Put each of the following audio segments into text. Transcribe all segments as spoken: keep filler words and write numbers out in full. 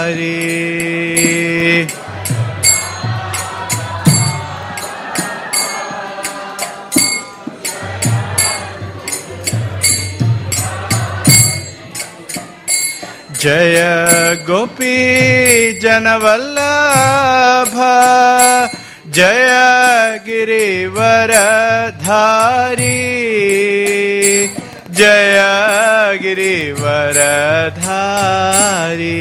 Jaya Gopi ಜನವಲ್ಲಭ Jaya ಗಿರಿವರಧಾರಿ Jaya ಗಿರಿವರಧಾರಿ.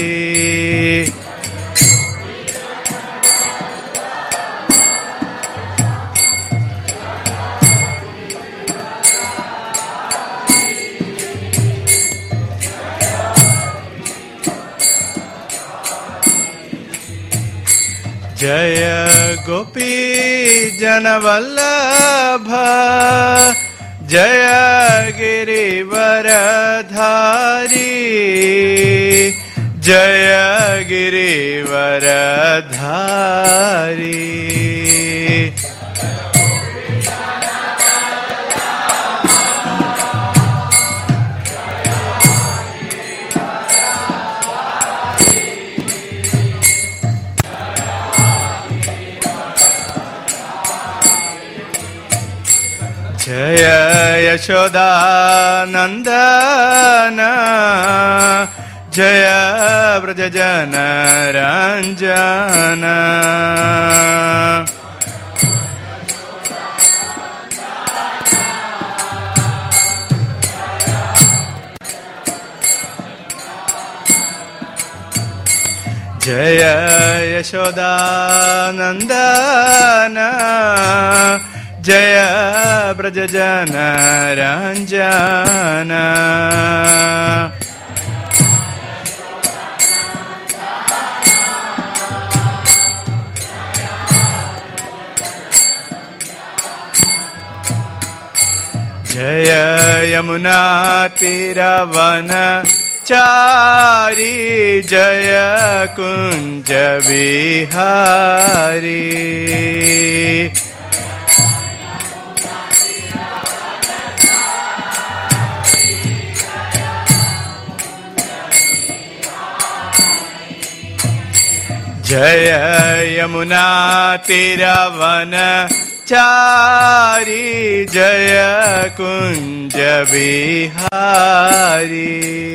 Jaya Gopi ಜನವಲ್ಲಭ Jaya ಗಿರಿವರಧಾರಿ Jaya ಗಿರಿವರಧಾರಿ. Jaya ಯಶೋದಾನಂದನ Jaya ವ್ರಜಜನ Ranjana. Jaya ಯಶೋದಾನಂದನ Jaya ಬ್ರಜಜನ Ranjana. Jaya Yamuna ತೀರವನ Chari Jaya Kunja Vihari. Jaya Yamuna ತೀರವನ Chari Jaya Kunja Vihari.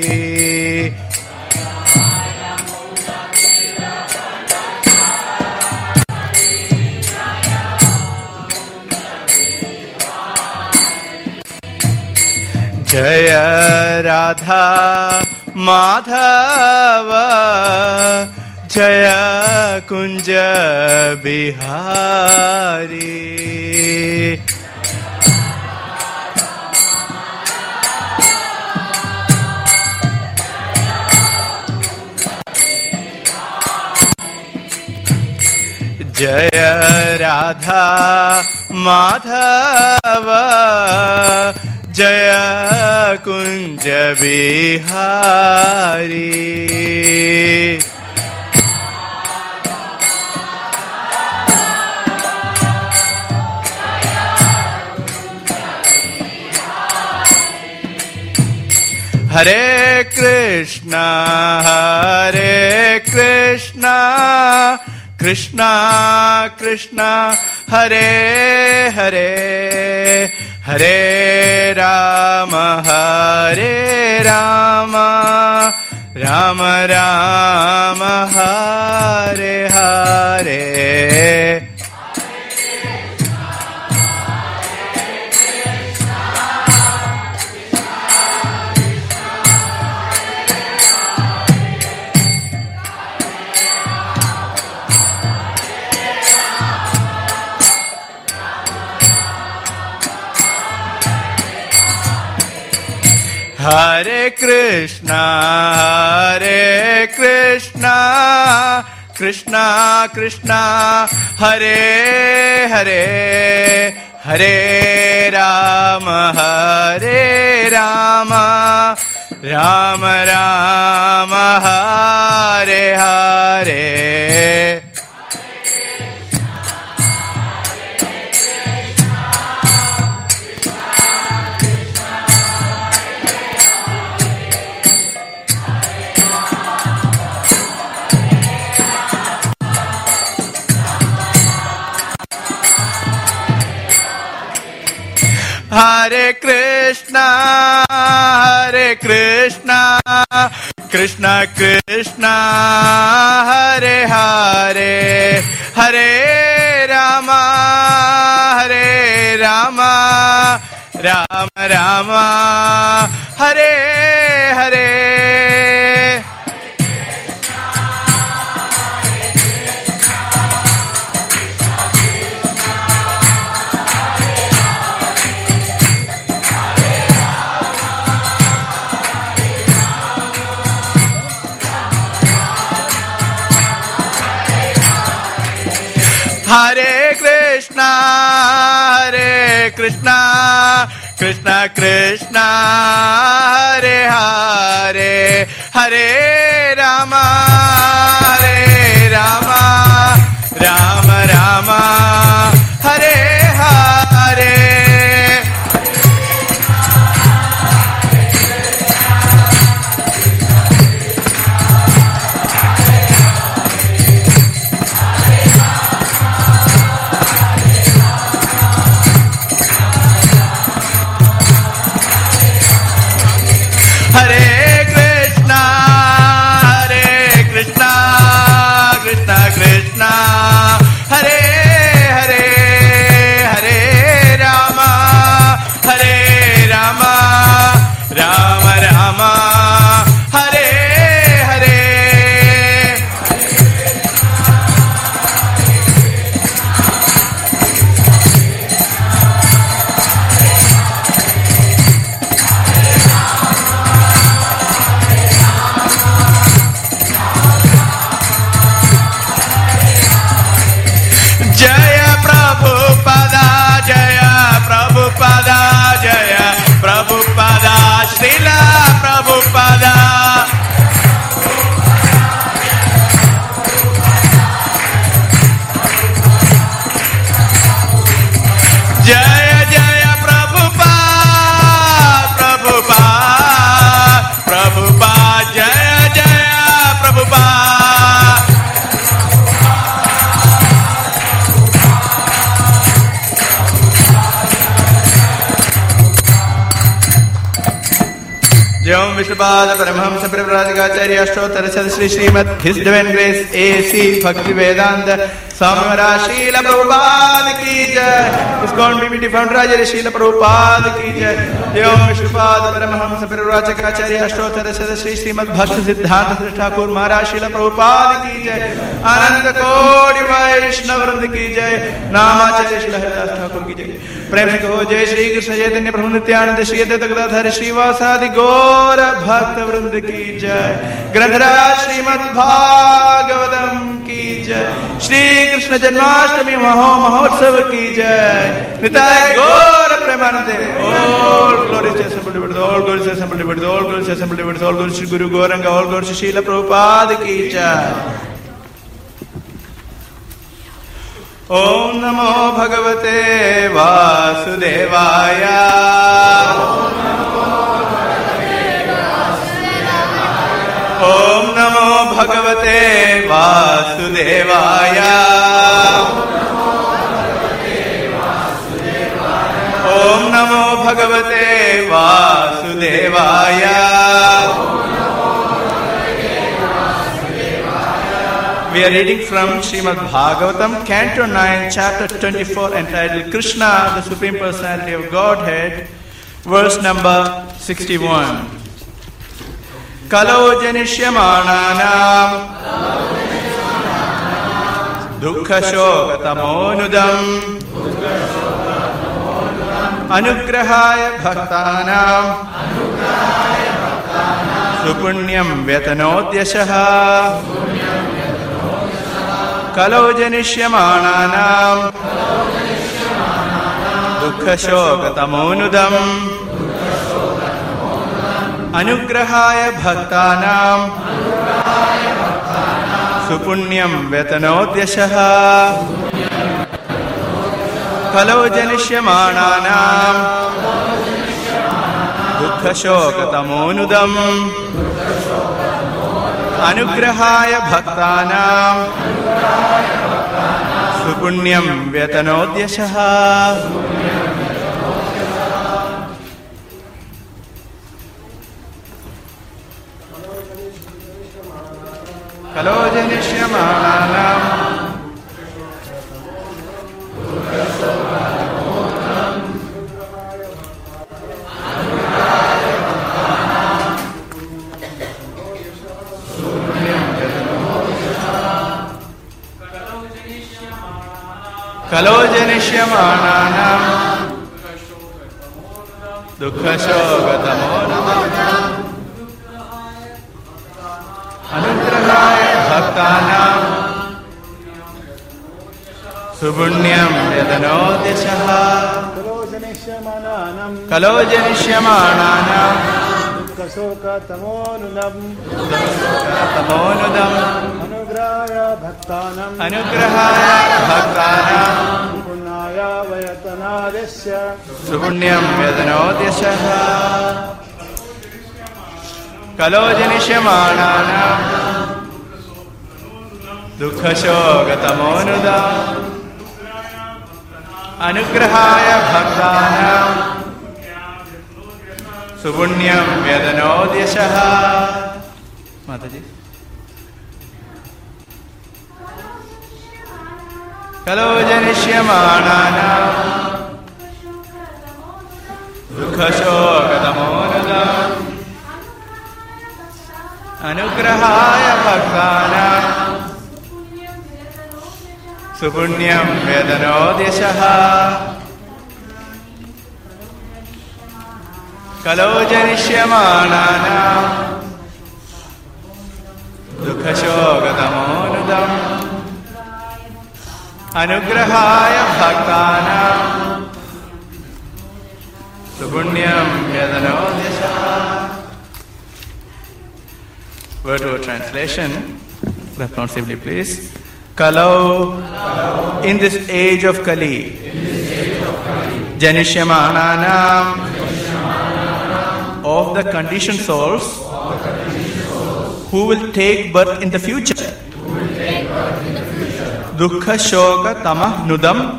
Jaya Radha Madhava Jaya Kunja Bihari. Jaya Radha Madhava Jaya Kunja Bihari. Hare Krishna Hare Krishna Krishna Krishna Hare Hare Hare Rama Hare Rama Rama Rama Hare Hare. Hare Krishna, Hare Krishna, Krishna Krishna, Hare Hare, Hare Rama, Hare Rama, Rama Rama, Hare Hare. Hare Krishna, Hare Krishna, Krishna Krishna, Hare Hare, Hare Rama, Hare Rama, Rama Rama, Hare Hare. Hare Krishna, Hare Krishna, Krishna Krishna, Hare Hare, Hare Rama, Hare Rama, Rama Rama, Hare Hare. Hare Krishna, Hare Krishna, Krishna Krishna, Hare Hare, Hare Rama, Hare Rama, Rama Rama, Hare Hare. Jaya Prabhupada, Jaya Prabhupada, Jaya Prabhupada, Srila Prabhupada. Jaya Jaya Prabhupada, Prabhupada, Prabhupada, Jaya Jaya Prabhupada. Jai Vishnupada Paramahamsa Parivrajakarya Ashtottara Shri Srimad His Divine Grace A C Bhaktivedanta Swami Maharaj Srila Prabhupada ki jai. ISKCON B B T founder Raja Srila Prabhupada ki jai. Jai Vishnupada Paramahamsa Parivrajakarya Ashtottara Shri Srimad Bhakti Siddhanta Thakur Maharaj Srila Prabhupada ki jai. Ananda Kodi Vaishnava Vrinda ki jai. Namacharya Srila Haridas Thakur ki jai. Prem se kaho Jai Shri Krishna Chaitanya Prabhu Nityananda Shri Advaita Gadadhar Srivasadi Gaura Bhakta Vrinda ki jai. Grantaraj Srimad Bhagavatam ki jai. Shri Krishna Janmashtami Maho Mahotsav ki jai. Nitai Gaura Premanande. All glory to assembled devotees, all glory to assembled devotees, all glory to assembled devotees, all glory to Guru Gauranga, all glory to Srila Prabhupada ki jai. Om Namo Bhagavate Vasudevaya. Om Namo Bhagavate Vasudevaya. Om Namo Bhagavate Vasudevaya. We are reading from Srimad Bhagavatam, Canto nine, Chapter twenty-four, entitled Krishna, the Supreme Personality of Godhead, verse number sixty-one. Kalo janisyamananam dukkha shoka tamonudam anugrahaya bhaktanam supunyam vyatanodyashaha. Kalo janisyamananam dukkha shoka tamonudam anugrahaya bhaktanam supunyam vyatanodyashaha. Kalo janisyamananam dukkha shoka tamonudam anugrahaya bhaktanam supunyam vyatanodyashaha. kalo janisyamanam kalo janisyamanam dukkha shoga tamonudam anugrahaya bhaktanam supunyam yadanodeshaha kalo janisyamanam dukkha shoga tamonudam tamonudam anugrahaya bhaktanam anugrahaya bhaktanam punyaya vayatanadesya supunyam yadanodeshaha kalo janisyamanam dukkha shoga tamonudam anugrahaya bhaktanam supunyam yadanodeshaha. Mataji. Kalo janisyamanam dukkha shoga tamonudam anugrahaya bhaktanam supunyam yadanodeshaha kalo janisyamanam dukkha shoga tamonudam anugrahaya bhaktanam supunyam yadanodeshaha. Word to translation, responsibly please. Kalau, in this age of Kali, janisyamananam, of the conditioned souls who will take birth in the future, dukkha shoga tamah nudam,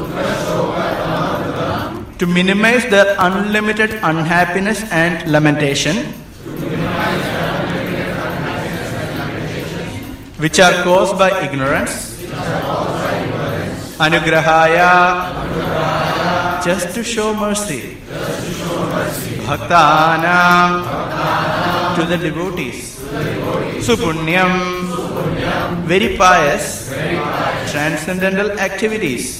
to minimize their unlimited unhappiness and lamentation, which are caused by ignorance, anugrahaya, just to show mercy, bhaktanam, to the devotees, supunyam, very pious, transcendental activities,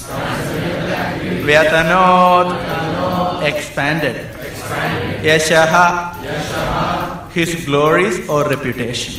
vyatanot, expanded, yashaha, his glories or reputation.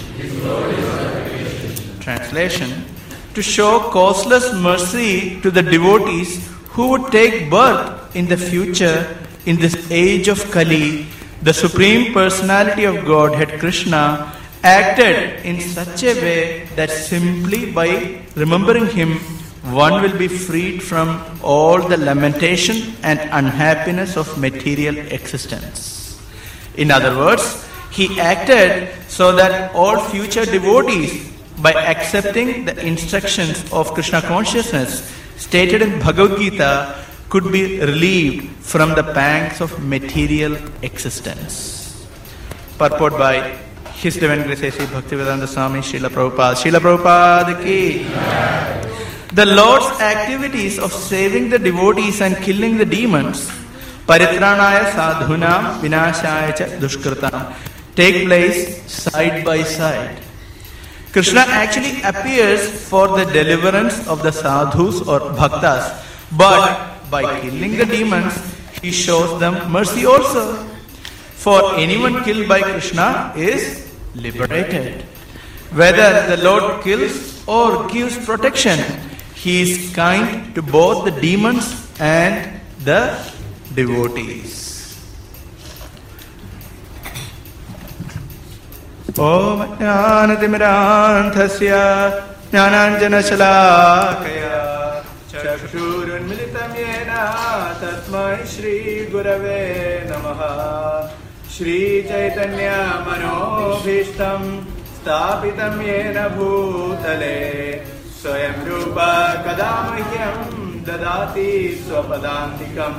Translation: to show causeless mercy to the devotees who would take birth in the future in this age of Kali, the Supreme Personality of Godhead Krishna acted in such a way that simply by remembering him one will be freed from all the lamentation and unhappiness of material existence. In other words, he acted so that all future devotees, by accepting the instructions of Krishna consciousness stated in Bhagavad Gita, could be relieved from the pangs of material existence. Purport by His Divine Grace A C Bhaktivedanta Swami Srila Prabhupada. Srila Prabhupada ki. The Lord's activities of saving the devotees and killing the demons, paritranaya sadhunam vinashaya cha dushkritam, take place side by side. Krishna actually appears for the deliverance of the sadhus or bhaktas, but by killing the demons, he shows them mercy also. For anyone killed by Krishna is liberated. Whether the Lord kills or gives protection, he is kind to both the demons and the devotees. Om Jnanatimirandhasya Jnananjanashalakaya Chakshurunmilitam yena Tasmai Shri Gurave Namaha. Shri Chaitanya Manobhishtam Stapitam yena Bhutale Swayam Rupa Kadamahyam Dadati Swapadantikam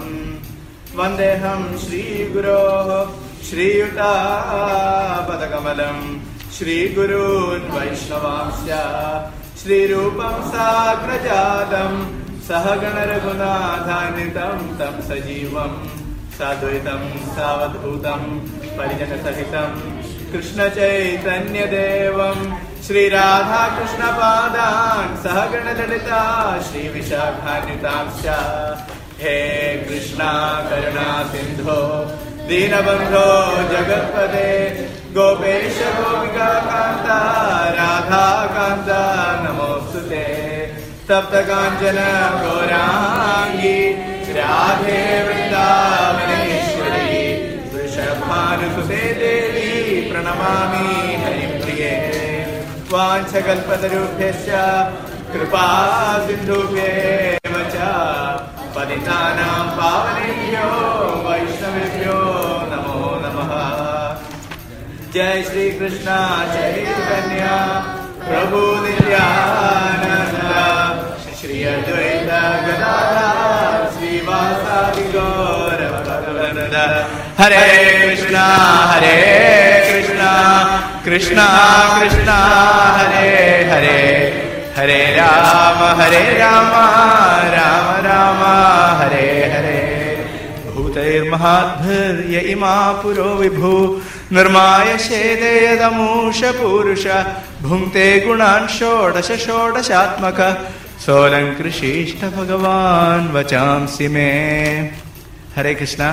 Vandeham Shri Guru Shri Yuta Padakamalam Shri Gurun Vaishnavamsya Shri Rupam Sagrajatam Sahagana Raghunatanitam Tam Sajivam Sadvaitam Savadhutam Parijana Sahitam Krishna Chaitanya Devam Shri Radha Krishna Padan Sahagana Lalita Shri Vishakhanutamsya He Krishna Karuna Sindho Dinabandho Jagatpade Gopesha Gopika Kanta Radha Kanta Namostute Tapta Kanchana Gaurangi Radhe Vrindavaneshwari Vrishabhanusute Devi Pranamami Harimpriye Vanchakalpatarubhyasya Kripa Sindhubhyevacha Patitanam Pavanebhyo Vaishnavebhyo Namo Namaha Jai Shri Krishna Chaitanya Prabhu Nityananda Shri Advaita Gadadhar Srivasadi Gaura Bhagavananda Hare Krishna Hare Krishna Krishna Krishna Hare Hare Hare Rama Hare Rama Rama Rama Hare Hare Bhutair Mahatbhir Ya Ima Puro Vibhu Nirmaya Shede Yadamusha Purusha Bhumte Gunan Shodasha Shodashatmaka Solan Krishishta Bhagavan Vachamsi Me. Hare Krishna.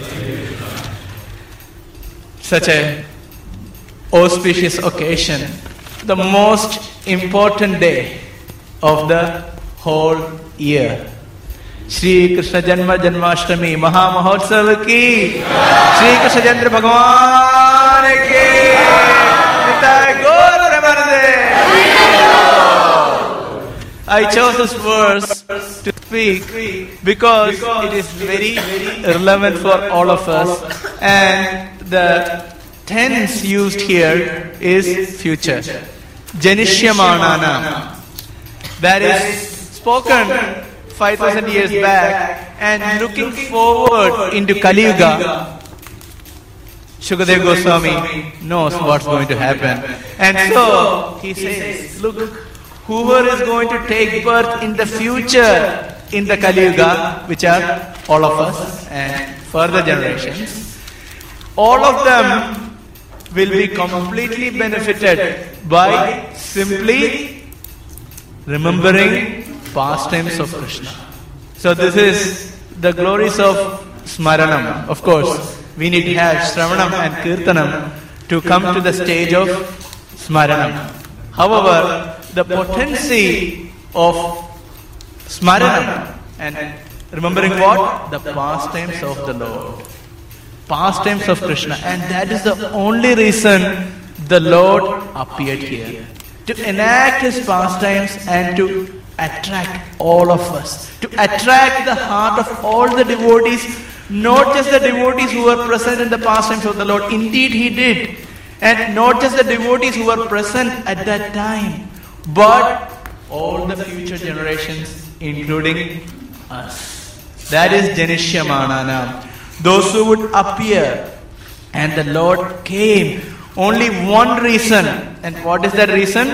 Such a auspicious occasion, the most important day of the whole year. Shri Krishna Janma Janmashtami Maha Mahotsav ki Shri Krishna Chandra Bhagavan ki Nitai Gaur Pramanande. I chose this verse to speak because it is very relevant for all of us, and the tense used here is future. Janishyamanana. That is spoken five thousand years back and looking forward into Kali Yuga. Shukadev Goswami knows what's going to happen. And so he says, look, whoever is going to take birth in the future in the Kali Yuga, which are all of us and further generations, all of them will be completely benefited by simply remembering pastimes of Krishna. So this is the glories of Smaranam. Of course, we need to have Shravanam and Kirtanam to come to the stage of Smaranam. However, the potency of Smaranam and remembering what? The pastimes of the Lord. Pastimes of Krishna. And that is the only reason the Lord appeared here. To enact His pastimes and to attract all of us. To attract the heart of all the devotees, not just the devotees who were present in the pastimes of the Lord. Indeed, He did. And not just the devotees who were present at that time, but all the future generations, including us. That is Janishyamanana. Those who would appear. And the Lord came. Only one reason. And what is that reason?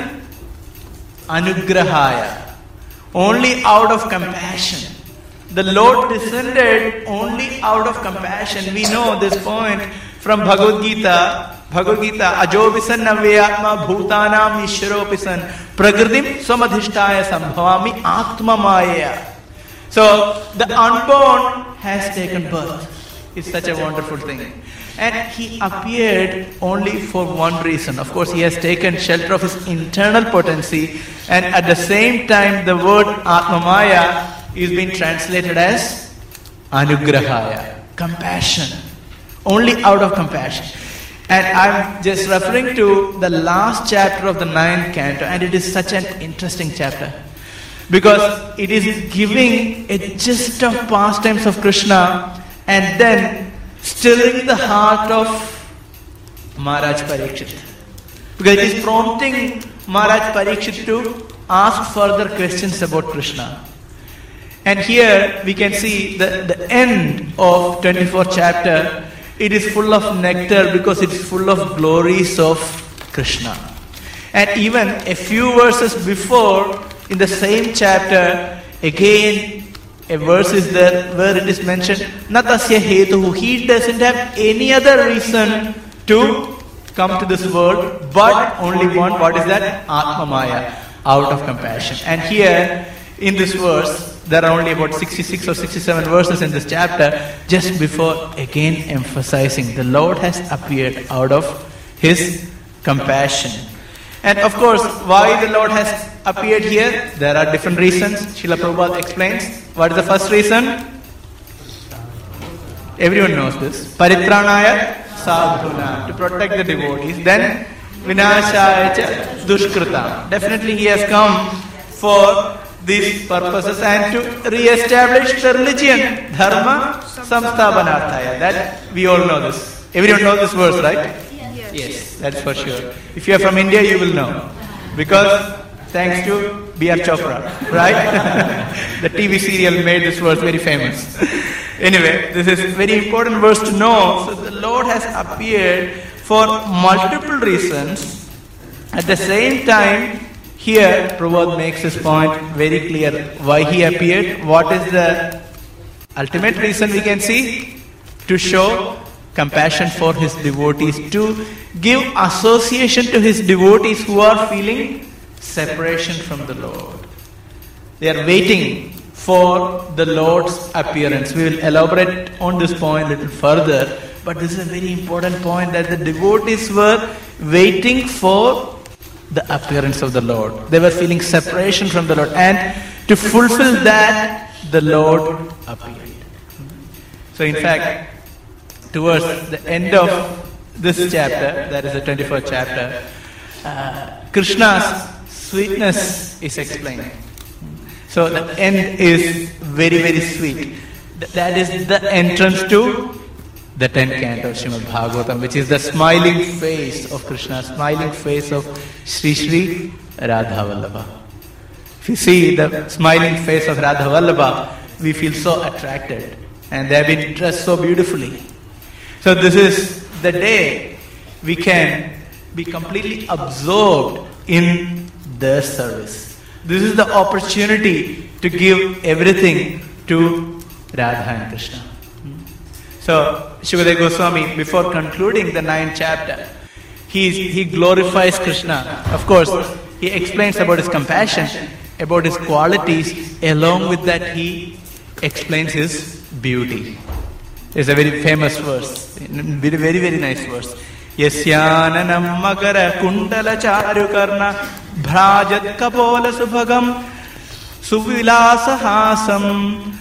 Anugrahaya. Only out of compassion. The Lord descended only out of compassion. We know this point from Bhagavad Gita. Bhagavad Gita, Ajovisan Navyatma Bhutanam Ishwaropisan Pragradim Swamadhishtaya Sambhavami Atma Maya. So the unborn has taken birth. It's such a wonderful thing. And He appeared only for one reason. Of course, He has taken shelter of His internal potency, and at the same time the word Atma Maya is being translated as Anugrahaya. Compassion. Only out of compassion. And I'm just referring to the last chapter of the ninth canto, and it is such an interesting chapter. Because it is giving a gist of pastimes of Krishna and then stirring the heart of Maharaj Parikshit. Because it is prompting Maharaj Parikshit to ask further questions about Krishna. And here we can see the, the end of twenty-fourth chapter. It is full of nectar because it is full of glories of Krishna. And even a few verses before, in the same chapter, again a verse is there where it is mentioned, Natasya hetuhu. He doesn't have any other reason to come to this world, but only one. What is that? Atma Maya, out of compassion. And here, in this verse, there are only about sixty-six or sixty-seven verses in this chapter, just before again emphasizing the Lord has appeared out of His compassion. And of course, why the Lord has appeared here? There are different reasons. Srila Prabhupada explains. What is the first reason? Everyone knows this. Paritranaya sadhuna, to protect the devotees. Then vinashaya cha dushkrita. Definitely He has come for these purposes and to re-establish the religion. Dharma samsthapanarthaya. That we all know this. Everyone knows this verse, right? Yes. Yes, that's for sure. If you are from India, you will know. Because thanks to B R Chopra, right? The T V serial made this verse very famous. Anyway, this is a very important verse to know. So the Lord has appeared for multiple reasons. At the same time, here Prabhupada makes his point very clear. Why He appeared? What is the ultimate reason we can see? To show compassion for His devotees, to give association to His devotees who are feeling separation from the Lord. They are waiting for the Lord's appearance. We will elaborate on this point a little further, but this is a very important point, that the devotees were waiting for the appearance of the Lord. They were feeling separation from the Lord, and to fulfill that, the Lord appeared. So in fact, towards the end of this chapter, that is the twenty-fourth chapter, uh, Krishna's sweetness is explained. So the end is very, very sweet. That is the entrance to the tenth canto of Srimad Bhagavatam, which is the smiling face of Krishna, smiling face of Sri Sri Radha Vallabha. If you see the smiling face of Radha Vallabha, we feel so attracted, and they have been dressed so beautifully. So this is the day we can be completely absorbed in their service. This is the opportunity to give everything to Radha and Krishna. So Shukadeva Goswami, before concluding the ninth chapter, he, he glorifies Krishna. Of course, he explains about his compassion, about his qualities. Along with that, he explains his beauty. It's a very famous verse, very, very, very nice verse. Yasyananam makara kundala charukarna bhrajat kapola subhagam suvilasa hasam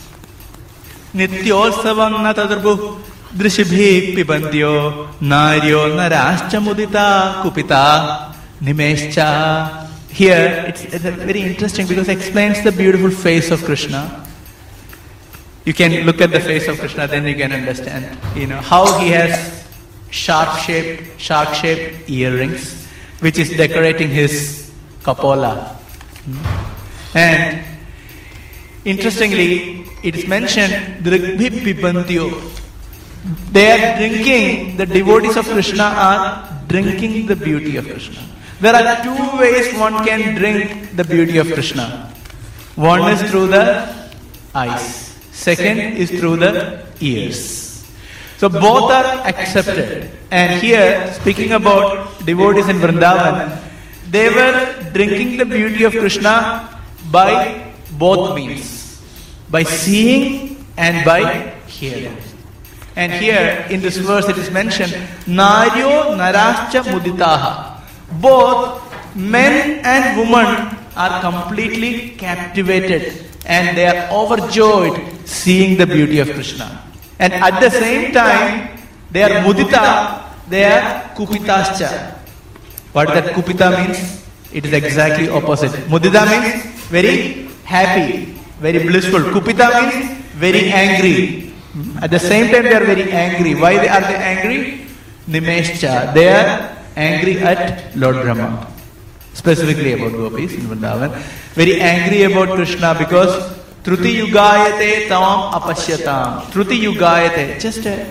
nityolsavam natadrubu drishibhi pibandyo naryo narascha mudita kupita nimescha. Here, it's, it's very interesting because it explains the beautiful face of Krishna. You can look at the face of Krishna, then you can understand, you know, how he has sharp-shaped, shark-shaped earrings, which is decorating his kapola. And interestingly, it is mentioned, Drigbhi Pibandyo. They are drinking, the devotees of Krishna are drinking the beauty of Krishna. There are two ways one can drink the beauty of Krishna. One is through the eyes. Second is through the ears. So both are accepted. And here, speaking about devotees in Vrindavan, they were drinking the beauty of Krishna by both means. By seeing and by hearing. And here, in this verse it is mentioned, Naryo Narascha Muditaha. Both men and women are completely captivated and they are overjoyed seeing the beauty of Krishna. And at the same time, they are mudita, they are kupitascha. What that kupita means? It is exactly opposite. Mudita means very happy, very blissful. Kupita means very angry. At the same time, they are very angry. Why are they angry? Nimescha. They are angry at Lord Brahma. Specifically about gopis in Vrindavan. Very angry about Krishna because Truti Yugayate Tam Apashyatam. Truti Yugayate. Just a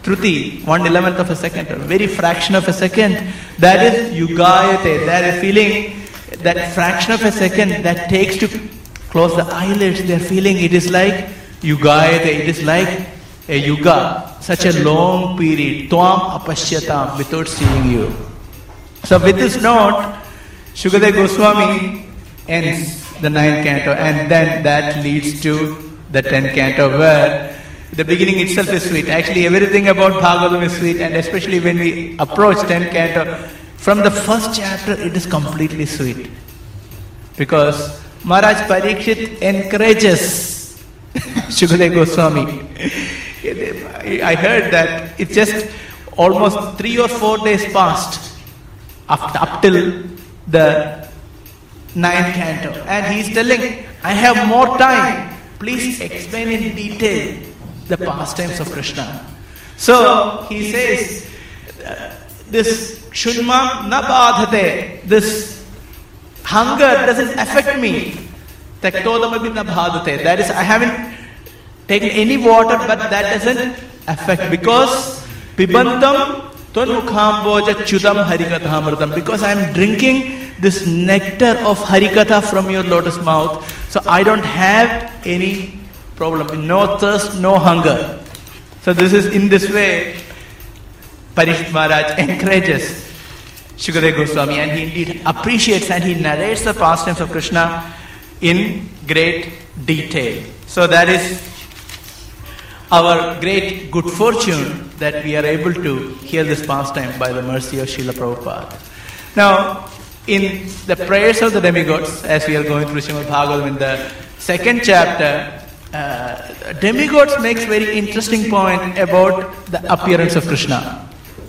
Shruti, one eleventh of a second, a very fraction of a second. That is yugayate. That is feeling, that fraction of a second that takes to close the eyelids. They are feeling it is like yugayate. It is like a yuga, such a long period. Tvam apashyatam, without seeing you. So with this note, Shukadeva Goswami ends the ninth canto, and then that leads to the tenth canto, where the beginning itself is sweet. Actually, everything about Bhagavatam is sweet, and especially when we approach tenth canto, from the first chapter it is completely sweet. Because Maharaj Parikshit encourages Shukadeva Goswami. I heard that it's just almost three or four days passed up, up till the ninth canto, and he's telling, I have more time. Please explain in detail the pastimes of Krishna. So he says, uh, this Shunma na badhate, this hunger doesn't affect me. Taktodamabi na badhate. That is, I haven't taken any water, but that doesn't affect, because pibantam tvanmukhamboja chudam harikathamritam, because I am drinking this nectar of harikatha from your lotus mouth, so I don't have any problem, no thirst, no hunger. So this is, in this way, Parikshit Maharaj encourages Shukadeva Goswami, and he indeed appreciates and he narrates the pastimes of Krishna in great detail. So that is our great good fortune that we are able to hear this pastime by the mercy of Srila Prabhupada. Now, in the prayers of the demigods, as we are going through Srimad Bhagavatam in the second chapter, uh, demigods makes very interesting point about the appearance of Krishna.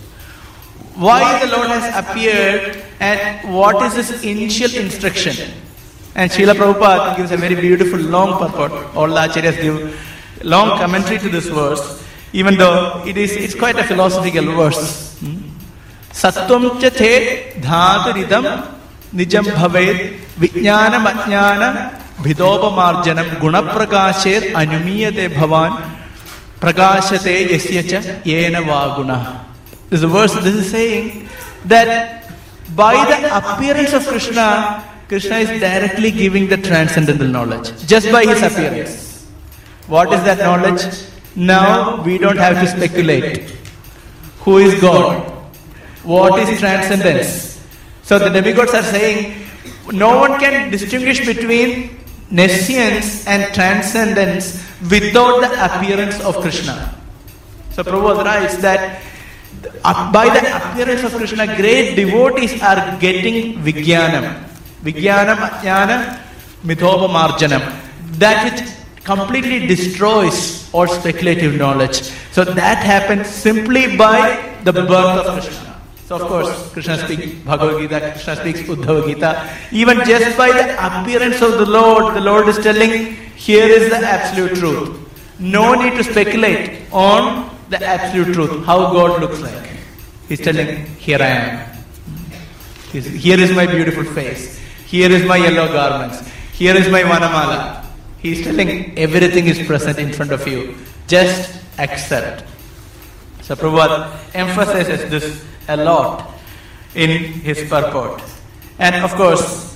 Why the Lord has appeared and what is his initial instruction. And Srila Prabhupada gives a very beautiful long purport. All the acharyas give long commentary to this verse, even though it is it's quite a philosophical verse. Sattvam cha the dhaturidam nijam bhaved vijnanam ajnana bhidopamarjanam gunaprakasher anumiyate bhavan prakashate yasya cha yena vaguna. This is a verse, this is saying that by the appearance of Krishna, Krishna is directly giving the transcendental knowledge, just by his appearance. What is that knowledge? Now we don't have to speculate. Who is God? What is transcendence? So the demigods are saying no one can distinguish between nescience and transcendence without the appearance of Krishna. So Prabhupada writes that by the appearance of Krishna, great devotees are getting Vijnanam. Vijnanam, Ajnana, Mithopamarjanam. That which completely destroys all speculative knowledge. So that happens simply by the birth of Krishna. So of course, Krishna speaks Bhagavad Gita, Krishna speaks Uddhava Gita. Even just by the appearance of the Lord, the Lord is telling, here is the absolute truth. No need to speculate on the absolute truth, how God looks like. He's telling, here I am. Here is my beautiful face. Here is my yellow garments. Here is my Vanamala. He's telling everything is present in front of you. Just accept. So Prabhupada emphasizes this a lot in his purport. And of course,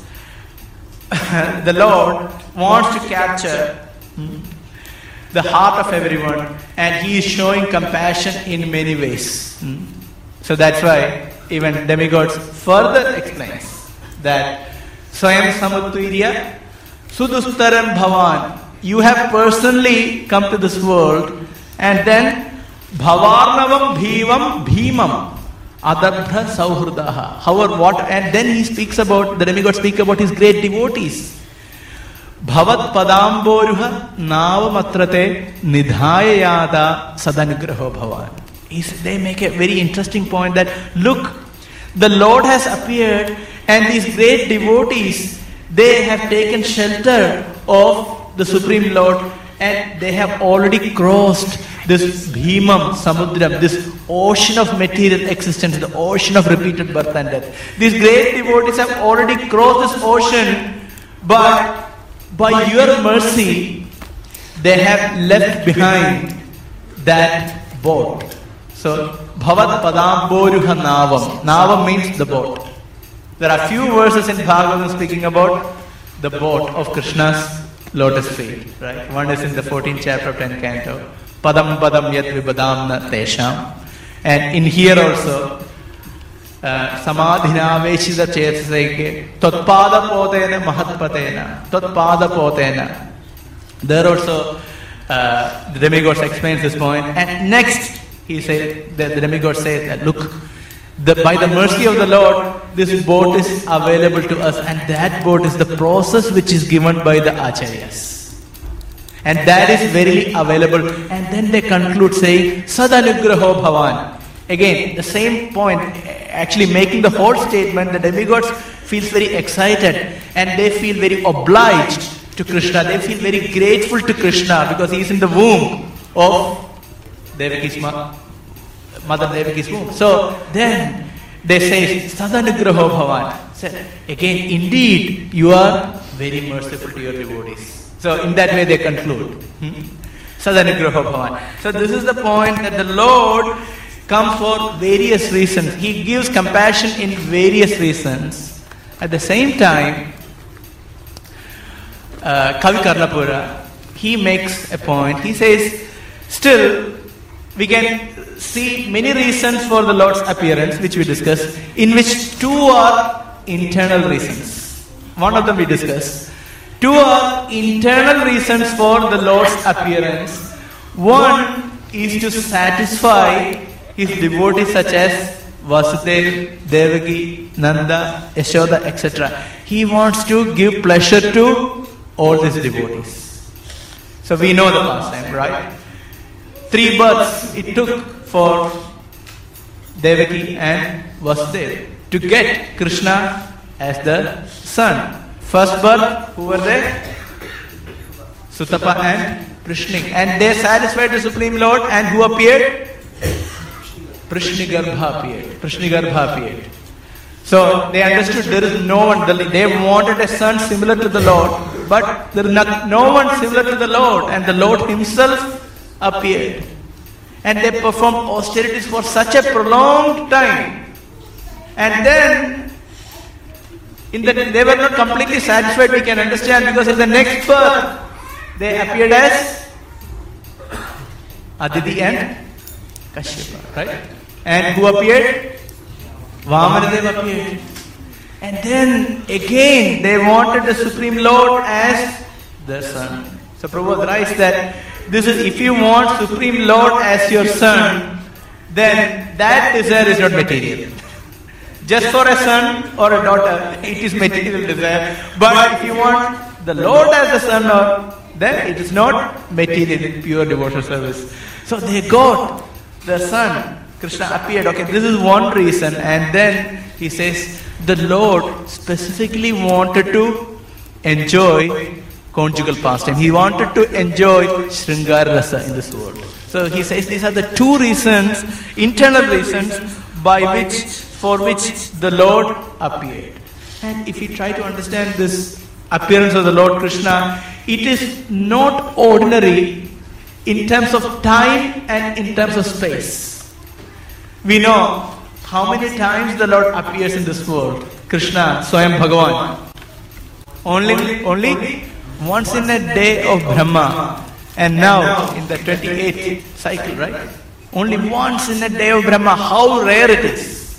the Lord wants to capture the heart of everyone, and he is showing compassion in many ways. So that's why even demigods further explains that Swayam Samutvirya Sudustaram Bhavan, you have personally come to this world, and then Bhavarnavam Bhivam Bhimam Adabdha Sauhrudaha. However, what, and then he speaks about, the demigods speak about his great devotees. Bhavat Padamboruha Navamatrate Nidhaya Yada Sadanugraho Bhavan. They make a very interesting point that, look, the Lord has appeared, and these great devotees, they have taken shelter of the Supreme Lord, and they have already crossed this Bhimam Samudram, this ocean of material existence, the ocean of repeated birth and death. These great devotees have already crossed this ocean, but by your mercy, they have left behind that boat. So, Bhavat Padamboruha Navam. Navam means the boat. There are few verses in Bhagavatam speaking about the boat of Krishna's lotus feet. Right? One is in the fourteenth chapter of tenth canto. Padam Padam Yat Vibadamna Tesham. And in here also, Samadhina Veshida Chetsake, Totpada Potena Mahatpatena, Totpada Potena. There also, uh, the demigod explains this point. And next, he said, the, the demigod says that, look, the, by the mercy of the Lord, this boat is available to us, and that boat is the process which is given by the Acharyas. And that is verily available. And then they conclude saying, Sadanugraho Bhavan. Again, the same point, actually making the whole statement, the demigods feels very excited and they feel very obliged to Krishna. They feel very grateful to Krishna because he is in the womb of Devaki's mother, Mother Devaki's womb. So then they say, Sadanugraho Bhavan. So again, indeed, you are very merciful to your devotees. So in that way they conclude. Hmm? Sadanugraho Bhavan. So this is the point that the Lord comes for various reasons. He gives compassion in various reasons. At the same time, uh, Kavi Karnapura, he makes a point. He says, still, we can see many reasons for the Lord's appearance, which we discussed, in which two are internal reasons. One of them we discussed. Two are internal reasons for the Lord's appearance. One is to satisfy his devotees such as Vasudeva, Devaki, Nanda, Yashoda, et cetera. He wants to give pleasure to all these devotees. So we know the pastime, right? Three births it took for Devaki and Vasudeva to get Krishna as the son. First birth, who were there? Sutapa and Prishning. And they satisfied the Supreme Lord, and who appeared? Prishnigarbha appeared. Prishnigarbha appeared. So they understood there is no one. They wanted a son similar to the Lord, but there is not, no one similar to the Lord, and the Lord himself appeared. And they performed austerities for such a prolonged time. And then, in the, they were not completely satisfied, we can understand, because in the next birth, they appeared as Aditi and Kashyapa, right? And who appeared? Vamanadeva appeared. And then again they wanted the Supreme Lord as their son. So Prabhupada writes that this is, if you want Supreme Lord as your son, then that desire is not material. Just for a son or a daughter, it is material desire. But if you want the Lord as the son, or, then it is not material, pure devotional service. So they got the son. Krishna appeared. Okay, this is one reason. And then he says, the Lord specifically wanted to enjoy conjugal pastime. He wanted to enjoy Sringara Rasa in this world. So he says these are the two reasons, internal reasons, by which, for which the Lord appeared. And if you try to understand this appearance of the Lord Krishna, it is not ordinary in terms of time and in terms of space. We know how many times the Lord appears in this world. Krishna, Swayam Bhagavan. Only, only once in a day of Brahma. And now in the twenty-eighth cycle, right? Only once in a day of Brahma. How rare it is.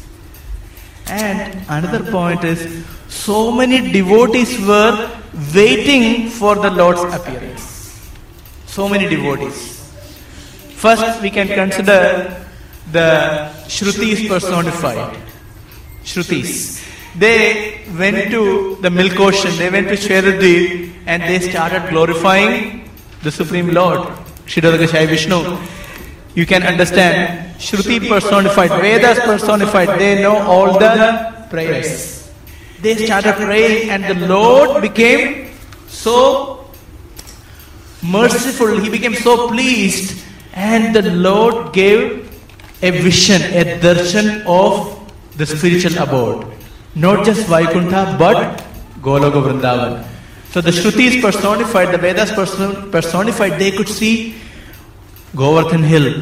And another point is, so many devotees were waiting for the Lord's appearance. So many devotees. First, we can consider the Shrutis personified. Shrutis. They went to the milk ocean, they went to Shveradweep, and they started glorifying the Supreme Lord, Kshirodaka Shai Vishnu. You can understand, Shruti personified, Vedas personified, they know all the prayers. They started praying, and the Lord became so merciful, he became so pleased, and the Lord gave a vision, a darshan of the spiritual abode. Not just Vaikuntha, but Goloka Vrindavan. So the Shrutis personified, the Vedas person, personified, they could see Govardhan Hill.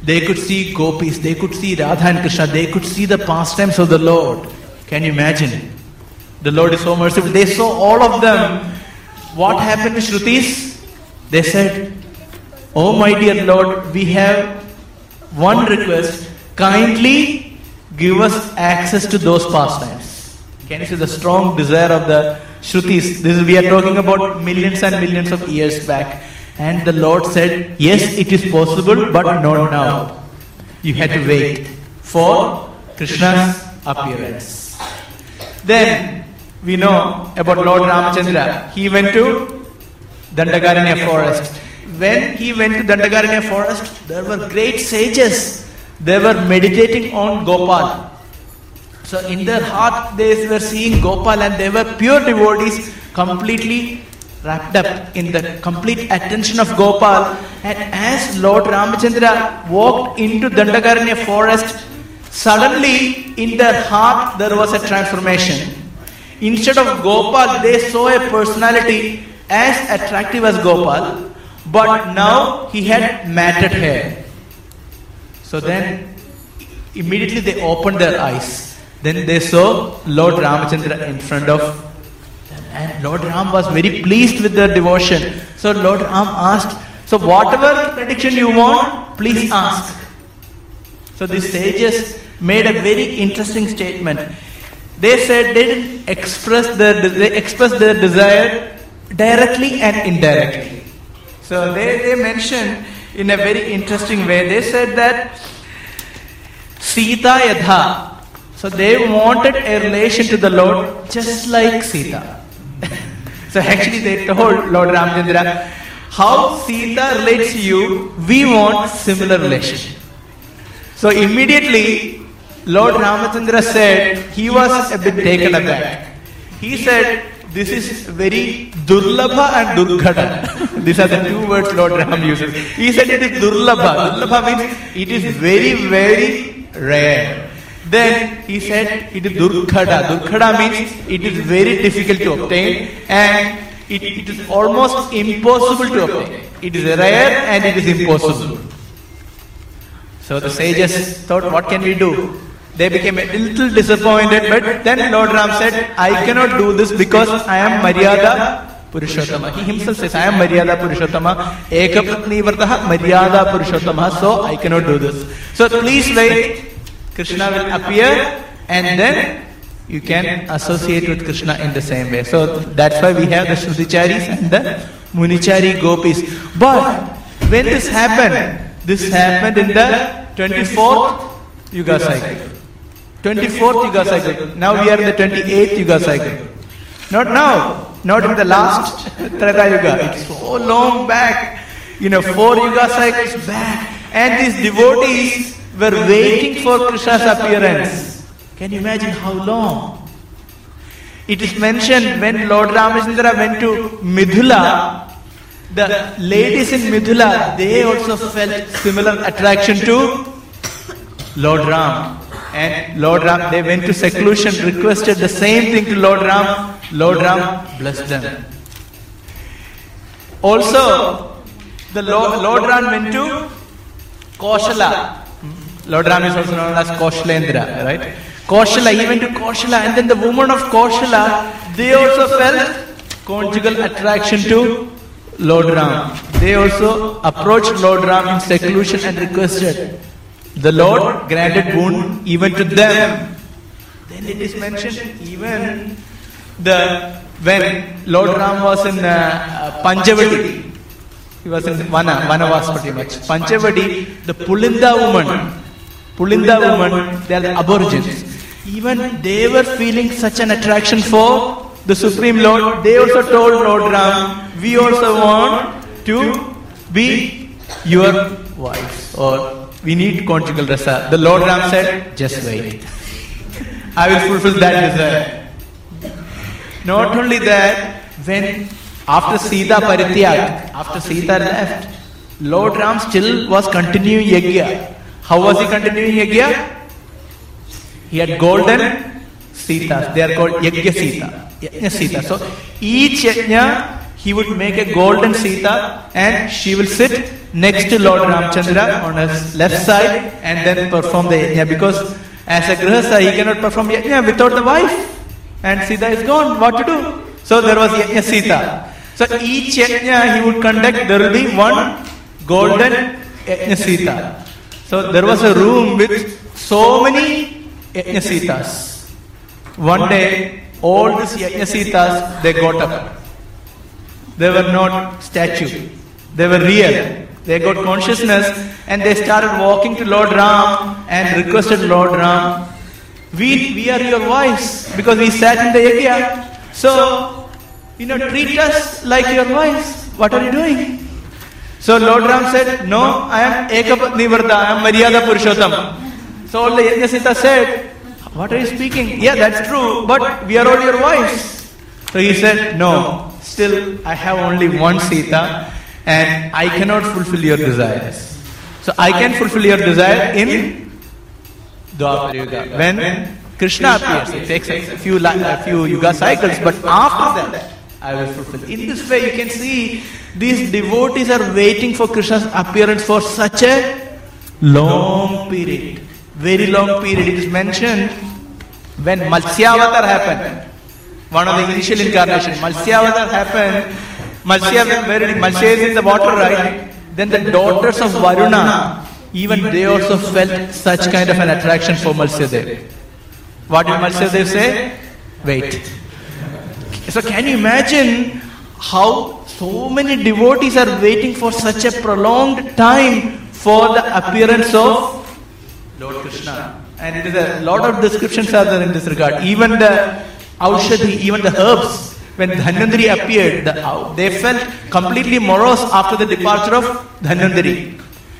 They could see gopis, they could see Radha and Krishna, they could see the pastimes of the Lord. Can you imagine? The Lord is so merciful. They saw all of them. What happened with Shrutis? They said, "Oh my dear Lord, we have one request. Kindly give us access to those pastimes." Can you see the strong desire of the Shrutis? This is, we are talking about millions and millions of years back. And the Lord said, "Yes, it is possible, but not now. You had to wait for Krishna's appearance." Then we know about Lord Ramachandra. He went to Dandakaranya forest. When he went to Dandakaranya forest, there were great sages. They were meditating on Gopal. So in their heart they were seeing Gopal, and they were pure devotees, completely wrapped up in the complete attention of Gopal. And as Lord Ramachandra walked into Dandakaranya forest, suddenly in their heart there was a transformation. Instead of Gopal, they saw a personality as attractive as Gopal, but now he had matted hair. So then immediately they opened their eyes. Then they saw Lord Ramachandra in front of them, and Lord Ram was very pleased with their devotion. So Lord Ram asked, "So whatever prediction you want, please ask." So the sages made a very interesting statement. They said they didn't express their they expressed their desire directly and indirectly. So they, they mentioned in a very interesting way. They said that Sita Yadha. So they wanted a relation to the Lord just like Sita. So actually they told Lord Ramachandra, how Sita relates to you, we want similar relation. So immediately Lord Ramachandra said, he was a bit taken aback. He said, this is very Durlabha and Durghata. These are the two words Lord Ram uses. He said it is Durlabha. Durlabha means it is very, very rare. Then he said it is Durghata. Durghata means it is very difficult to obtain, and it, it is almost impossible to obtain. It is rare and it is impossible. So the sages thought, what can we do? They became a little disappointed, but then Lord Ram said, I cannot do this because I am Maryada Purushottama. He himself says, I am Maryada Purushottama. Ekapatni Vrataha Maryada Purushottama. So I cannot do this. So please wait. Krishna will appear, and then you can associate with Krishna in the same way. So that's why we have the Shruticharis and the Munichari gopis. But when this happened, this happened in the twenty-fourth Yuga cycle. twenty-fourth Yuga cycle. Now we are in the twenty-eighth Yuga cycle. Not now, not in the last Treta Yuga. It's so long back, you know, four Yuga cycles back. And these devotees were waiting for Krishna's appearance. Can you imagine how long? It is mentioned when Lord Ramachandra went to Midhula, the ladies in Midhula, they also felt similar attraction to Lord Ram. And Lord Ram, they went to seclusion, requested the same thing to Lord Ram. Lord Ram blessed them. Also, the Lord, Lord Ram went to Kaushala. Lord Ram is also known as Kaushalendra, right? Kaushala, he went to Kaushala, and then the women of Kaushala, they also felt conjugal attraction to Lord Ram. They also approached Lord Ram in seclusion and requested. The Lord granted boon even to them. Then it is mentioned even the when Lord Ram was in uh, Panchavati, he was in Vana, Vanavas pretty much. Panchavati, the Pulinda woman, Pulinda woman, they are the aborigines. Even they were feeling such an attraction for the Supreme Lord. They also told Lord Ram, we also want to be your wives, or we need conjugal rasa. The Lord Ram said, just wait. I will fulfill that desire. Not only that, when after Sita Parityag, after Sita left, Lord Ram still was continuing Yajna. How was he continuing Yajna? He had golden Sitas. They are called Yajna Sita. Yajna Sita. So each Yajna, he would make a golden Sita, and she will sit next to Lord Ramchandra on his left side and then perform the yajna, because as a grihastha he cannot perform yajna without the wife, and Sita is gone. What to do? So there was yajna Sita. So each yajna he would conduct, there will be one golden yajna Sita. So there was a room with so many yajna Sitas. One day all these yajna Sitas, they got up. They were not statue. They were real. They got consciousness and they started walking to Lord Ram and requested Lord Ram, we, we are your wives because we sat in the yajna. So, you know, treat us like your wives. What are you doing? So Lord Ram said, no, I am Ekapatni Varta, I am Maryada Purushottam. So all the yajna Sita said, what are you speaking? Yeah, that's true, but we are all your wives. So he said, no. Still, I have only one Sita and I cannot fulfill your desires. So I can fulfill your desire in Dwapara Yuga. When Krishna appears, it takes a few, a few Yuga cycles, but after that, I will fulfill. In this way, you can see these devotees are waiting for Krishna's appearance for such a long period. Very long period. It is mentioned when Matsya-avatar happened. One of the initial incarnations. Matsya-avatar happened. Matsya, where Matsya is in the water, right? Then the daughters of Varuna, even they also felt such kind of an attraction for Matsyadev. What did Matsyadev say? Wait. So can you imagine how so many devotees are waiting for such a prolonged time for the appearance of Lord Krishna? And it is a lot of descriptions are there in this regard. Even the Aushadhi, even the herbs, when Dhanvantari appeared, the, they felt completely morose after the departure of Dhanvantari.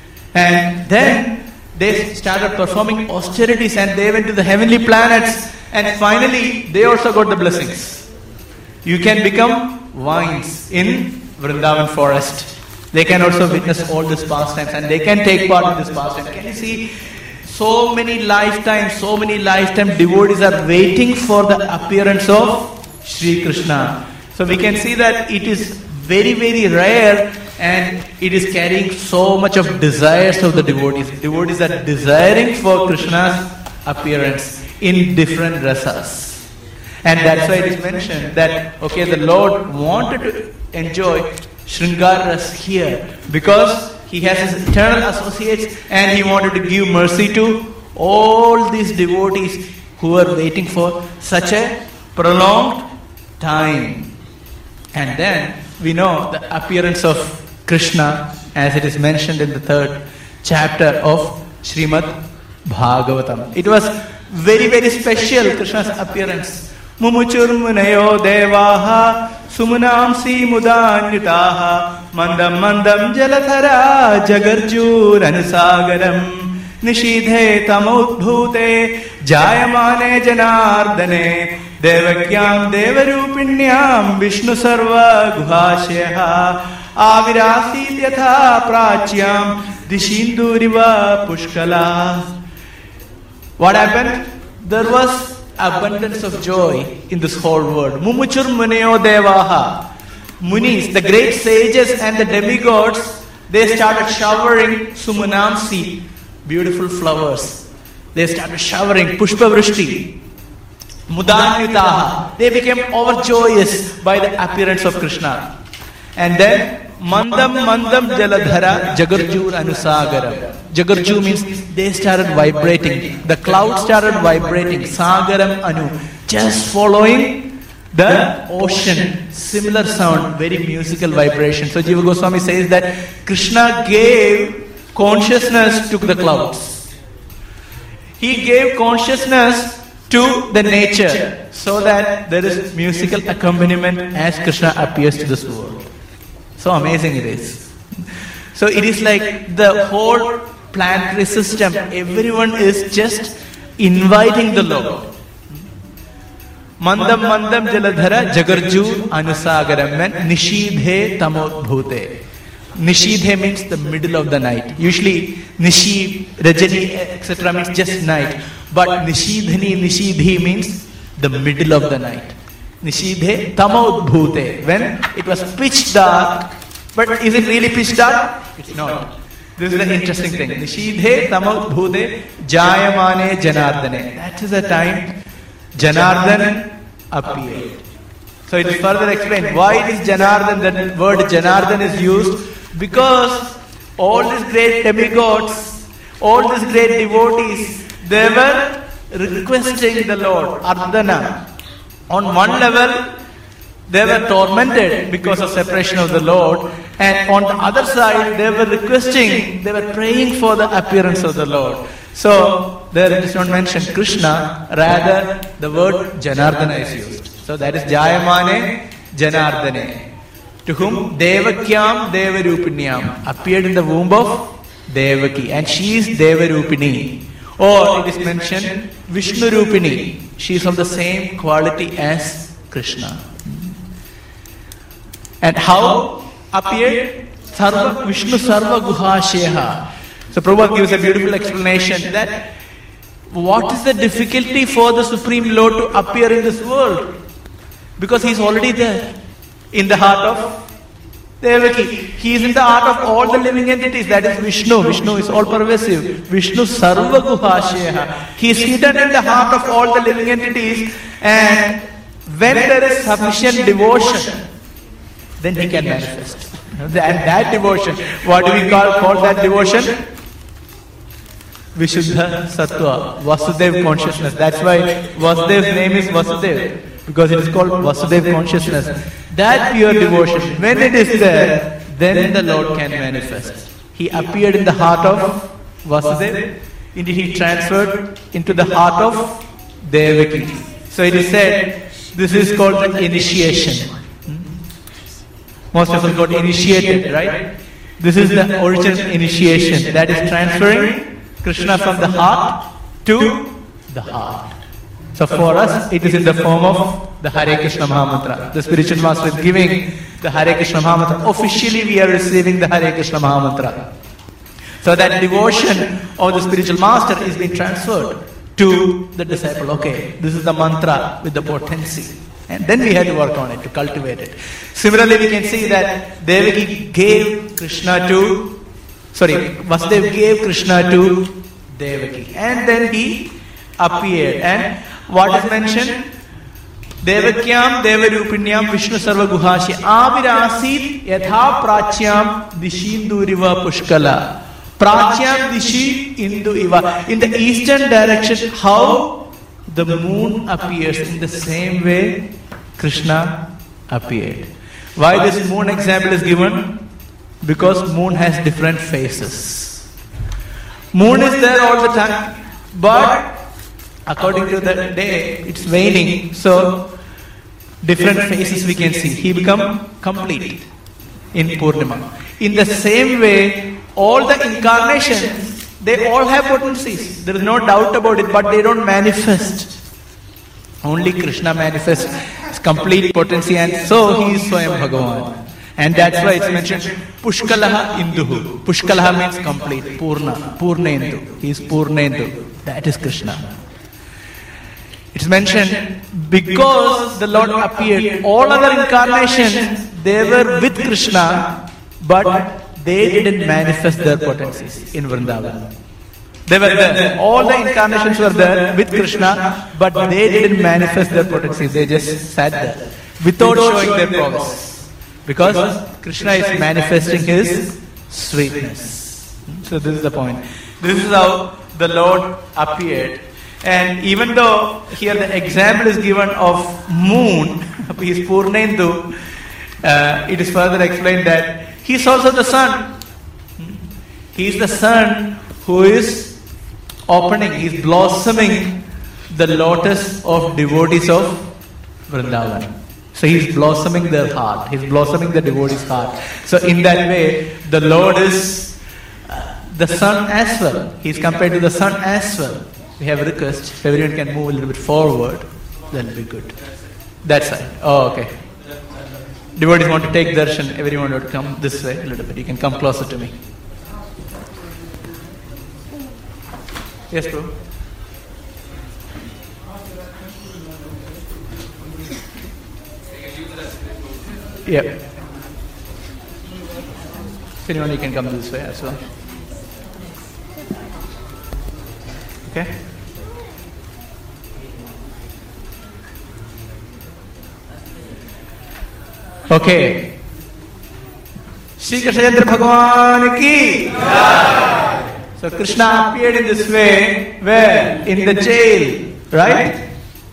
And then they started performing austerities and they went to the heavenly planets and finally they also got the blessings. You can become vines in Vrindavan forest. They can also witness all these pastimes and they can take part in this pastime. Can you see? So many lifetimes, so many lifetime devotees are waiting for the appearance of Sri Krishna. So we can see that it is very, very rare and it is carrying so much of desires of the devotees. Devotees are desiring for Krishna's appearance in different rasas. And that's why it is mentioned that, okay, the Lord wanted to enjoy Shringar Ras here because He has His eternal associates and He wanted to give mercy to all these devotees who are waiting for such a prolonged time. And then we know the appearance of Krishna as it is mentioned in the third chapter of Srimad Bhagavatam. It was very, very special, Krishna's appearance. Mumuchur munayo devaha sumunamsi mudanyutaha mandam mandam jaladhara jagarjur anusagaram nishidhe tamaudbhute jayamane janardane devakyam devarupinyam vishnu sarva guhashyaha avirasit yatha prachyam dishinduriva pushkala. What happened? There was abundance of joy in this whole world. Mumuchur muneo devaha. Munis, the great sages and the demigods, they started showering sumunamsi, beautiful flowers. They started showering pushpa vrishti. Mudanyutaha. They became overjoyous by the appearance of Krishna. And then Mandam Mandam Jaladhara Jagarjur Anusagaram. Jagarju means they started vibrating. The cloud started vibrating. Sagaram Anu. Just following the ocean. Similar sound, very musical vibration. So Jiva Goswami says that Krishna gave consciousness to the clouds. He gave consciousness to the nature so that there is musical accompaniment as Krishna appears to this world. So amazing it is. So it is like the whole planetary system, everyone is just inviting the Lord. Mandam mandam jaladhara jagarju anusagaram nishidhe tamodbhute. Nishidhe means the middle of the night. Usually nishi, rajani, et cetera means just night. But nishidhani, nishidhi means the middle of the night. Nishidhe tamaudbhute. When it was pitch dark, But is it really pitch dark? It's not. This is the interesting thing. Nishidhe tamabhude jayamane janardane. That is the time Janardhan appeared. So it is further explained why it is Janardhan, that word Janardhan is used. Because all these great demigods, all these great devotees, they were requesting the Lord, Ardhana. On one level, they were tormented because of separation of the Lord, and on the other side, they were requesting, they were praying for the appearance of the Lord. So, there it is not mentioned Krishna, rather the word Janardana is used. So that is Jayamane Janardane, to whom Devakyam Devarupinyam appeared in the womb of Devaki, and she is Devarupini. Or it is mentioned Vishnu Rupini, she is of the same quality as Krishna. And how appeared? Sarva, Vishnu Sarva Guhasheha. So Prabhupada gives a beautiful explanation that what is the difficulty for the Supreme Lord to appear in this world? Because He is already there in the heart of Devaki. He is in the heart of all the living entities. That is Vishnu. Vishnu is all pervasive. Vishnu Sarva Guhasheha. He is hidden in the heart of all the living entities, and when there is sufficient devotion, then He can manifest. And that devotion, what do we call, call that devotion? Vishuddha Sattva, Vasudev consciousness. That's why Vasudev's name is Vasudev, because it is called Vasudev consciousness. That pure devotion, when it is there, then the Lord can manifest. He appeared in the heart of Vasudev, indeed He transferred into the heart of Devaki. So it is said, this is called the initiation. Most of us got initiated, right? This is the original initiation, that is transferring Krishna from the heart to the heart. So for us, it is in the form of the Hare Krishna Mahamantra. The spiritual master is giving the Hare Krishna Mahamantra. Officially, we are receiving the Hare Krishna Mahamantra. So that devotion of the spiritual master is being transferred to the disciple. Okay, this is the mantra with the potency. And then we have to work on it, to cultivate it. Similarly, we can see that Devaki gave Krishna to, sorry, Vasudeva gave Krishna to Devaki. And then he appeared. And what is mentioned? Devakyam Devarupinyam Vishnu Sarva Guhashi Avirasit Yatha Prachyam Dishinduriva Pushkala. Prachyam Dishi Indu Iva. In the eastern direction, how the moon appears, in the same way Krishna appeared. Why this moon example is given? Because moon has different faces. Moon is there all the time, but according to the day, it's waning. So different faces we can see. He become complete in Purnima. In the same way, all the incarnations, they all have potencies. There is no doubt about it, but they don't manifest. Only Krishna manifests his complete potency, and so he is Swayam Bhagavan. And that's why it's mentioned Pushkalaha Induhu. Pushkalaha means complete, Purna, Purnendu. He is Purnendu. That is Krishna. It's mentioned because the Lord appeared. All other incarnations, they were with Krishna, but they didn't manifest their potencies in Vrindavan. They were there. All the incarnations were there with Krishna, but they didn't manifest their potencies. They just sat there without showing their prowess. Because Krishna is manifesting His sweetness. So this is the point. This is how the Lord appeared. And even though here the example is given of moon, He is Purnendu, uh, it is further explained that He is also the sun. He is the sun who is opening, He is blossoming the lotus of devotees of Vrindavan. So He is blossoming their heart. He is blossoming the devotee's heart. So in that way, the Lord is uh, the sun as well. He is compared to the sun as well. We have a request. If everyone can move a little bit forward, that will be good. That side. Oh, okay. Devotees want to take darshan. Everyone would come this way a little bit. You can come closer to me. Yes, bro. Yeah. If anyone, you can come this way as well. Okay. Okay. Shri Krishna Chandra Bhagavan ki. So Krishna appeared in this way, where? In the jail, right?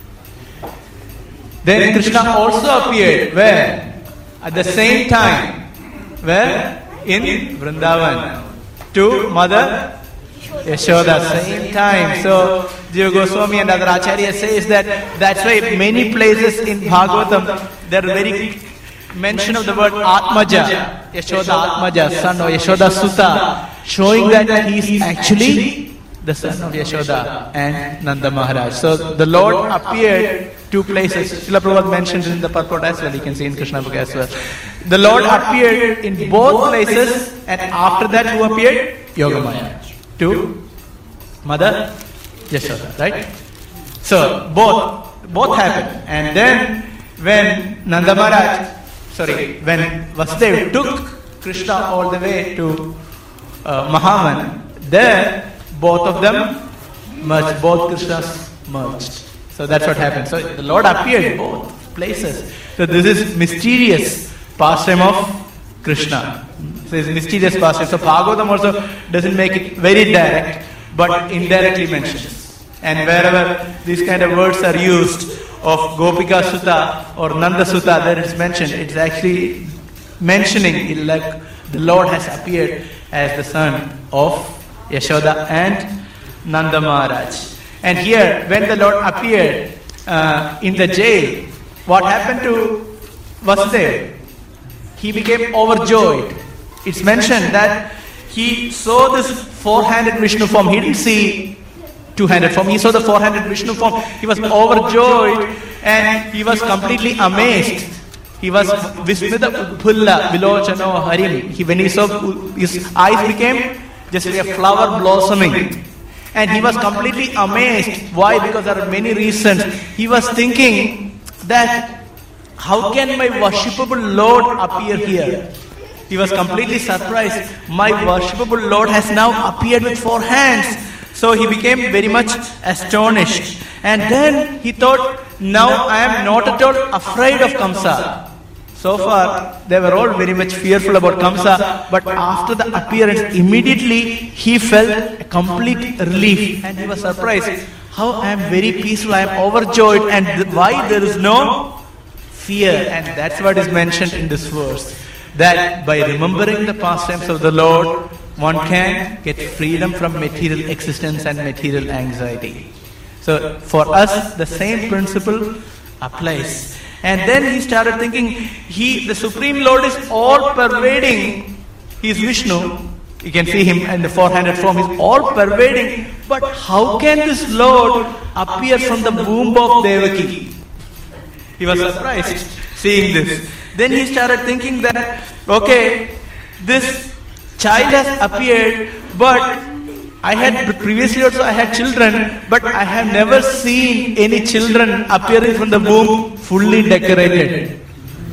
Then Krishna also appeared, where? At the same time, where? In Vrindavan, to Mother Yashoda, same time. So Jiva Goswami and other Acharya says that that's why many places in Bhagavatam there are very mention of the word Atmaja, Yashoda Atmaja, son of Yashoda Sutta, showing that he is actually the son of Yashoda and Nanda Maharaj. So the Lord appeared two places. Srila Prabhupada mentioned in the purport as well. You can see in Krishna book as well. The Lord appeared in both places, and after that who appeared? Yogamaya to Mother Yashoda, right? So both both happened, and then when Nanda Maharaj, sorry, when Vasudeva took Krishna all the way to uh, Mahaman, there both of them merged, both Krishnas merged. So that's what happened. So the Lord appeared in both places. So this is mysterious pastime of Krishna. So it's mysterious pastime. So Bhagavatam also doesn't make it very direct, but indirectly mentions. And wherever these kind of words are used of Gopika Sutta or Nanda Sutta that is mentioned, it's actually mentioning it like the Lord has appeared as the son of Yashoda and Nanda Maharaj. And here, when the Lord appeared uh, in the jail, what happened to Vasudeva? He became overjoyed. It's mentioned that he saw this four-handed Vishnu form. He didn't see two-handed form. He saw the four-handed Vishnu form. He was overjoyed and he was completely amazed. He was Vismita Bhulla Vilochano Harim. He, when he saw, his eyes became just like a flower blossoming. And he was completely amazed. Why? Because there are many reasons. He was thinking that how can my worshipable Lord appear here? He was completely surprised. My worshipable Lord has now appeared with four hands. So he became very much astonished. And then he thought, now I am not at all afraid of Kamsa. So far, they were all very much fearful about Kamsa, but after the appearance, immediately he felt a complete relief and he was surprised. How I am very peaceful, I am overjoyed, and th- why there is no fear? And that's what is mentioned in this verse. That by remembering the pastimes of the Lord, one can get freedom from material existence and material anxiety. So for us, the same principle applies. And then he started thinking, he, the Supreme Lord is all pervading. He is Vishnu. You can see him in the four-handed form. He is all pervading. But how can this Lord appear from the womb of Devaki? He was surprised seeing this. Then he started thinking that, okay, this child has appeared, but I had previously also I had children, but I have never seen any children appearing from the womb fully decorated.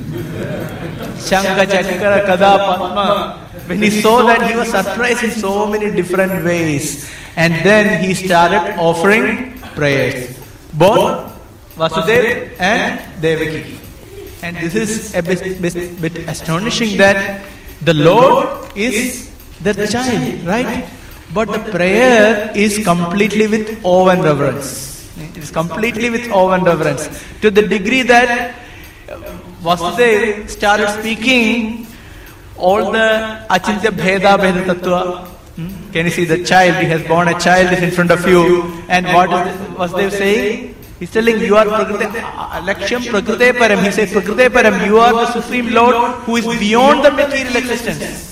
Shankha, Chakra, Kada, Padma. When he saw that, he was surprised in so many different ways. And then he started offering prayers. Both Vasudeva and Devaki. And this is a bit, bit, bit astonishing that the Lord is the child, right? But the prayer is completely with awe and reverence. It is completely with awe and reverence. To the degree that Vasudeva started speaking all the Achintya Bheda Bheda Tattva. Hmm? Can you see the child? He has born a child is in front of you. And what is Vasudeva saying? He's telling you are Prakriti, Laksham Prakriti Param. He says Prakriti Param. You are the Supreme Lord who is beyond the material existence.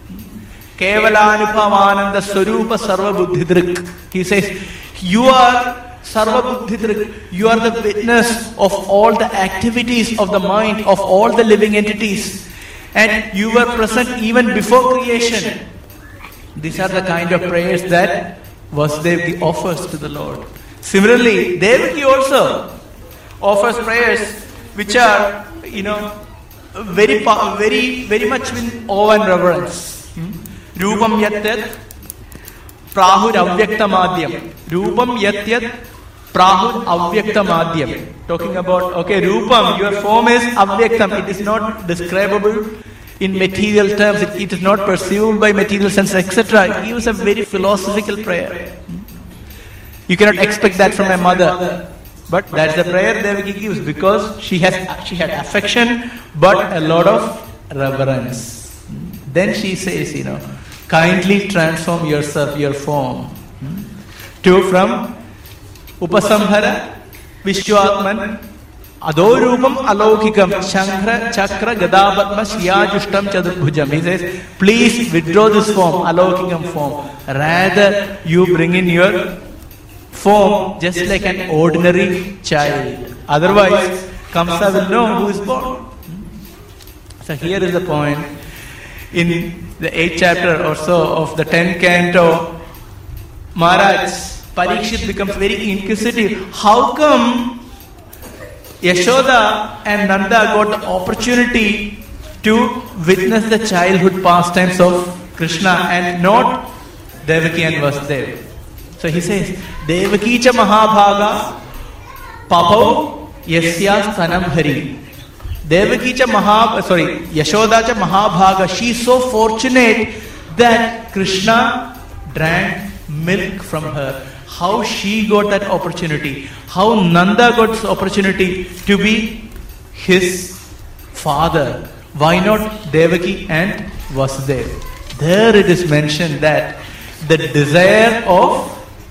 Kevalanuphamananda Swarupa Sarva Buddhidrik. He says, you are Sarva Buddhidrik. You are the witness of all the activities of the mind, of all the living entities. And you were present even before creation. These are the kind of prayers that Vasudeva offers to the Lord. Similarly, Devaki also offers prayers which are, you know, very, very, very much with awe and reverence. Rupam yat yat prahur avyakta madhyam. Rupam yat yat prahur avyakta madhyam. Talking about, okay, Rupam, your form is avyaktam. It is not describable in material terms. It, it is not perceived by material sense, et cetera. He gives a very philosophical prayer. You cannot expect that from a mother. But that's the prayer Devaki gives, because she has she had affection but a lot of reverence. Then she says, you know, kindly transform yourself, your form, to from Upasamhara Vishwatman Adorupam Alaukikam Shankra Chakra Gadabhatma Shiyajustam Chadubhujam. He says, please withdraw this form, Alaukikam form. Rather, you bring in your form just like an ordinary child. Otherwise, Kamsa will know who is born. So here is the point. In the eighth chapter or so of the tenth canto, Maharaj Parikshit becomes very inquisitive. How come Yashoda and Nanda got the opportunity to witness the childhood pastimes of Krishna and not Devaki and Vasudeva? So he says, Devaki cha Mahabhaga Papau Yasya Stanam Hari. Devaki cha Mahab, sorry, Yashoda cha Mahabhaga. She is so fortunate that Krishna drank milk from her. How she got that opportunity? How Nanda got this opportunity to be his father? Why not Devaki and Vasudeva? There it is mentioned that the desire of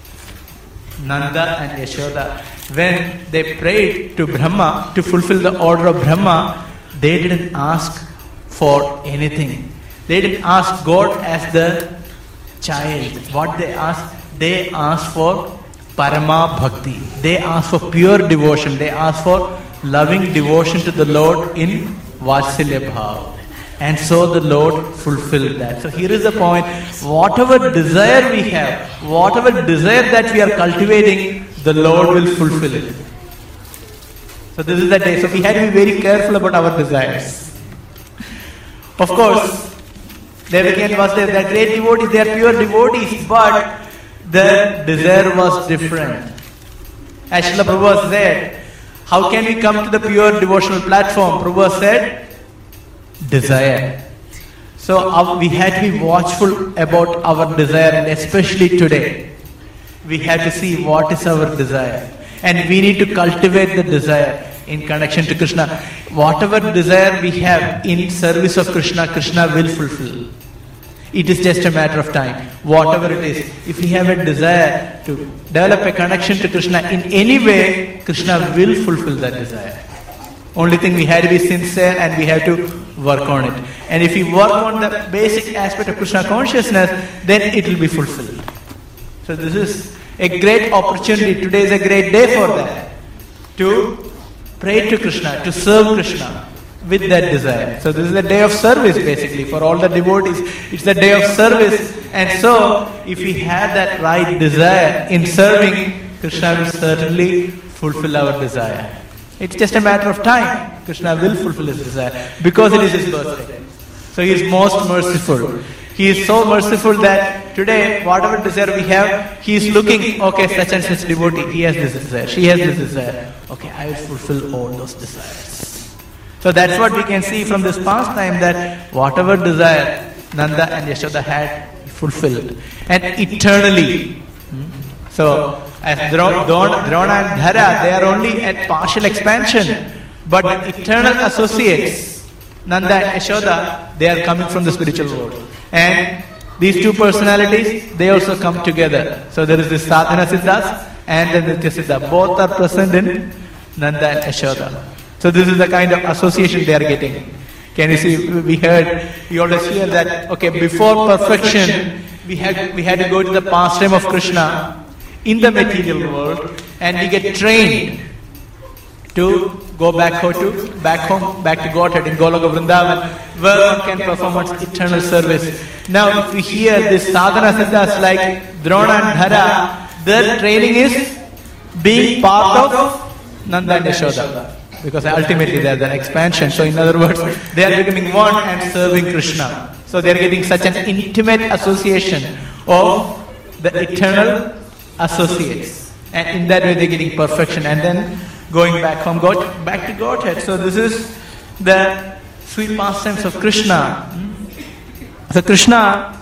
Nanda and Yashoda, when they prayed to Brahma to fulfill the order of Brahma, they didn't ask for anything. They didn't ask God as the child. What they asked? They asked for Parama Bhakti. They asked for pure devotion. They asked for loving devotion to the Lord in Vatsalya Bhav. And so the Lord fulfilled that. So here is the point. Whatever desire we have, whatever desire that we are cultivating, the Lord will fulfill it. So this is the day. So we have to be very careful about our desires. Of course, Devaki and Vasudeva, they are great devotees, they are pure devotees, but their desire was different. As Srila Prabhupada said, how can we come to the pure devotional platform? Prabhupada said, desire. So uh, we had to be watchful about our desire, and especially today, we have to see what is our desire. And we need to cultivate the desire in connection to Krishna. Whatever desire we have in service of Krishna, Krishna will fulfill. It is just a matter of time. Whatever it is, if we have a desire to develop a connection to Krishna in any way, Krishna will fulfill that desire. Only thing, we have to be sincere and we have to work on it. And if we work on the basic aspect of Krishna consciousness, then it will be fulfilled. So this is a great opportunity. Today is a great day for that. To pray to Krishna, to serve Krishna with that desire. So this is the day of service basically for all the devotees. It's the day of service. And so if we have that right desire in serving, Krishna will certainly fulfill our desire. It's just a matter of time. Krishna will fulfill his desire because it is his birthday. So he is most merciful. He is so merciful that today, whatever desire we have, he is looking, okay, such and such devotee, he has this desire, she has this desire. Okay, I will fulfill all those desires. So that's what we can see from this pastime, that whatever desire Nanda and Yashoda had, he fulfilled. And eternally. So, as Drona, Drona and Dhara, they are only at partial expansion. But the eternal associates, Nanda and Yashoda, they are coming from the spiritual world. And these two personalities, they also come together. So there is this Sadhana Siddhas and the Nitya Siddha. Both are present in Nanda and Yashoda. So this is the kind of association they are getting. Can you see, we heard, we always hear that, okay, before perfection, we had, we had to go to the pastime of Krishna in the material world, and we get trained to go back home to back home, back to Godhead in Goloka Vrindavan, where one can perform one's eternal service. Now, if we hear this sadhana siddhas like Drona and Dhara, their training is being part of Nanda and Yashoda, because ultimately they are the expansion. So, in other words, they are becoming one and serving Krishna. So they are getting such an intimate association of the eternal associates. And in that way they are getting perfection. And then going back home, go back to Godhead. So this is the sweet pastimes of Krishna. So Krishna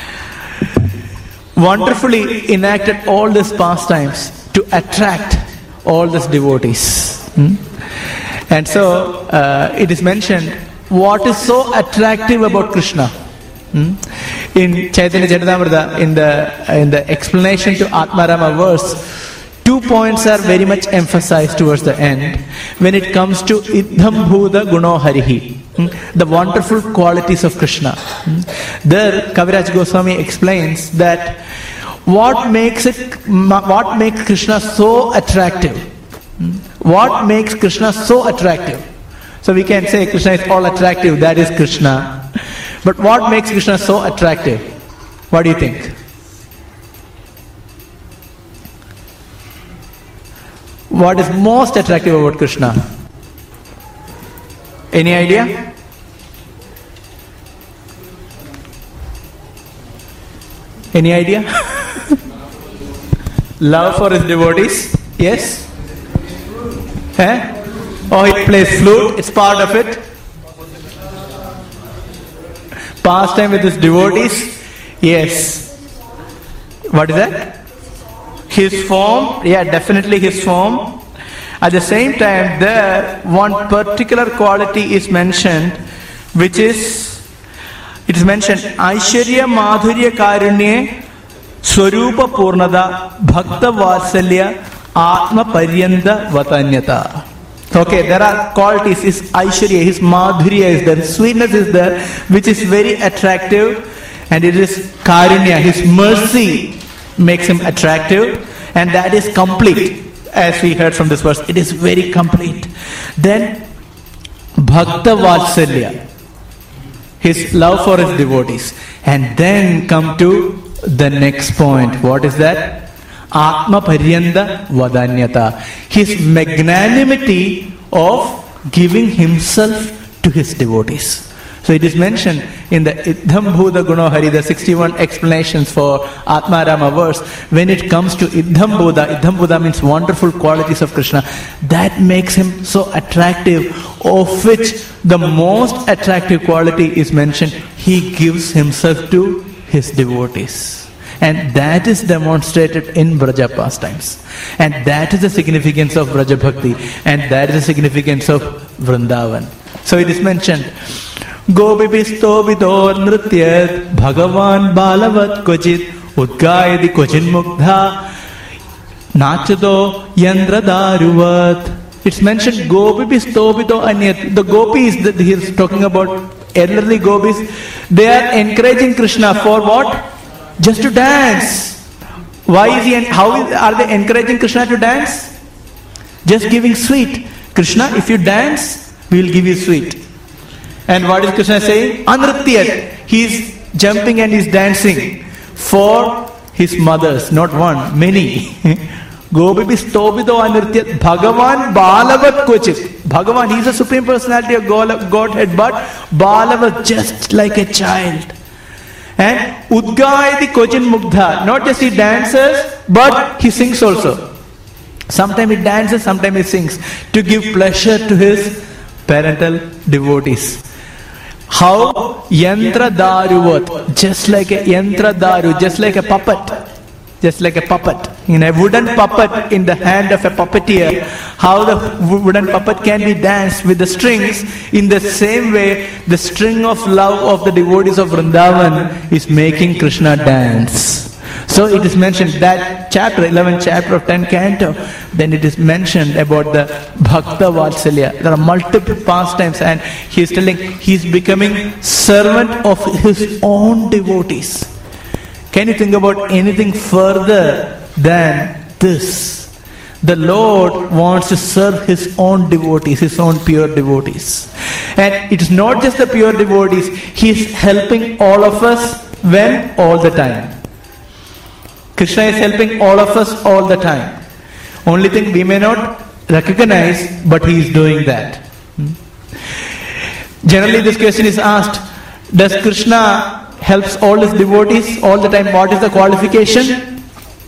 wonderfully enacted all these pastimes to attract all these devotees. Hmm? And so uh, it is mentioned, what is so attractive about Krishna? Hmm? In Chaitanya Charitamrita, in the in the explanation to Atmarama verse, two points are very much emphasized towards the end when it comes to Idham Bhuda Guno Harihi, hmm? the wonderful qualities of Krishna. Hmm? There Kaviraj Goswami explains that what makes it what makes Krishna so attractive. Hmm? What makes Krishna so attractive? So we can say Krishna is all attractive, that is Krishna. But what makes Krishna so attractive? What do you think? What is most attractive about Krishna? Any idea? Any idea? Love for his devotees? Yes? Eh? Oh, he plays flute, it's part of it. Pastime with his devotees? Yes. What is that? His form? Yeah, definitely his form. At the same time, there one particular quality is mentioned, which is, it is mentioned, Aishwarya Madhurya Karunye Swarupa Purnada Bhakta Vatsalya Atma Paryanda Vatanyata. Okay, there are qualities. His Aishwarya, his Madhurya is there, his sweetness is there, which is very attractive, and it is Karunya, his mercy makes him attractive, and that is complete. As we heard from this verse, it is very complete. Then Bhakta Vatsalya, his love for his devotees. And then come to the next point. What is that? Atma Paryanda Vadanyata. His magnanimity of giving himself to his devotees. So it is mentioned in the Idham Bhuda Gunohari, the sixty-one explanations for Atmarama verse, when it comes to Idham Bhuda, Idham Bhuda means wonderful qualities of Krishna, that makes him so attractive, of which the most attractive quality is mentioned, he gives himself to his devotees. And that is demonstrated in Braja pastimes. And that is the significance of Braja Bhakti. And that is the significance of Vrindavan. So it is mentioned, Gopipisto Vido Nrityat Bhagavan Balavat Kochit Udgayadi Kochin Mukdha Nachado Yandra Daruvat. It's mentioned Gopipisto Vido Anyat. The gopis that he is talking about, elderly gopis, they are encouraging Krishna for what? Just to dance. Why is he and how is, are they encouraging Krishna to dance? Just giving sweet. Krishna, if you dance, we will give you sweet. And what is Krishna saying? Anrityat. He is jumping and he is dancing for his mothers, not one, many. Gopipi stobido anrityat Bhagavan Balavat Kochit. Bhagavan, he is the Supreme Personality of Godhead, but Balavat, just like a child. And Udgayati Kochin Mugdha, not just he dances, but he sings also. Sometimes he dances, sometimes he sings, to give pleasure to his parental devotees. How? Yantra Daruvat, just like a Yantra Daru, just like a puppet. Just like a puppet. In a wooden puppet in the hand of a puppeteer, how the wooden puppet can be danced with the strings, in the same way the string of love of the devotees of Vrindavan is making Krishna dance. So it is mentioned that chapter, eleventh chapter of tenth canto, then it is mentioned about the Bhakta Vatsalya. There are multiple pastimes, and he is telling he is becoming servant of his own devotees. Can you think about anything further than this? The Lord wants to serve his own devotees, his own pure devotees. And it is not just the pure devotees, he is helping all of us when? All the time. Krishna is helping all of us all the time. Only thing we may not recognize, but he is doing that. Generally this question is asked, Does Krishna helps all his devotees all the time? What is the qualification?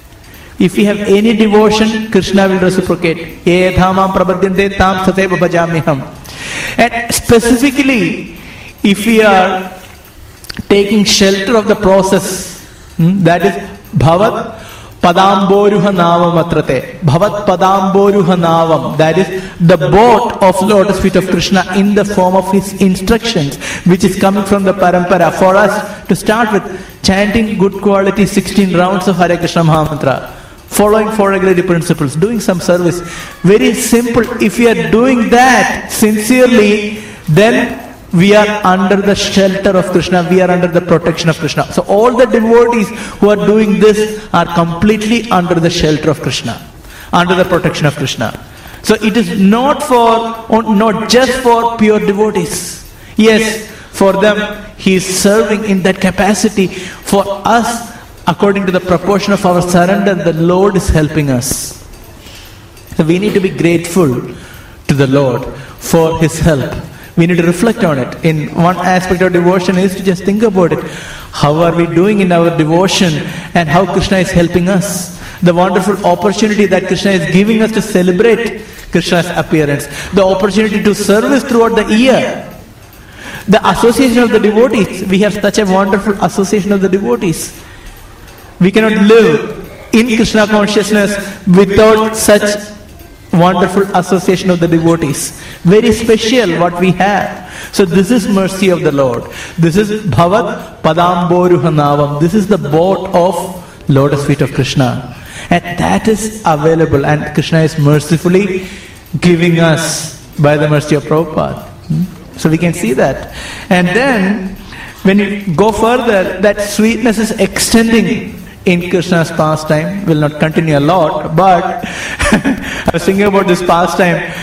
If we have any devotion, Krishna will reciprocate. Ye dhamam prabadyante tam sateva bhajamiham. And specifically, if we are taking shelter of the process, hmm, that is bhavat padamboruha navam atrate. Bhavat padamboruha navam. That is the boat of lotus feet of Krishna in the form of his instructions, which is coming from the parampara. For us to start with chanting good quality sixteen rounds of Hare Krishna Mahamantra, following four regularity principles, doing some service. Very simple. If we are doing that sincerely, then we are under the shelter of Krishna. We are under the protection of Krishna. So all the devotees who are doing this are completely under the shelter of Krishna, under the protection of Krishna. So it is not for, not just for pure devotees. Yes, for them he is serving in that capacity. For us, according to the proportion of our surrender, the Lord is helping us. So we need to be grateful to the Lord for his help. We need to reflect on it. In one aspect of devotion is to just think about it. How are we doing in our devotion and how Krishna is helping us? The wonderful opportunity that Krishna is giving us to celebrate Krishna's appearance. The opportunity to service throughout the year. The association of the devotees. We have such a wonderful association of the devotees. We cannot live in Krishna consciousness without such wonderful association of the devotees. Very special what we have. So this is mercy of the Lord. This is Bhavat Padamboruha Navam. This is the boat of lotus feet of Krishna. And that is available, and Krishna is mercifully giving us by the mercy of Prabhupada. So we can see that. And then when you go further, that sweetness is extending in Krishna's pastime. Will not continue a lot, but I was thinking about this pastime.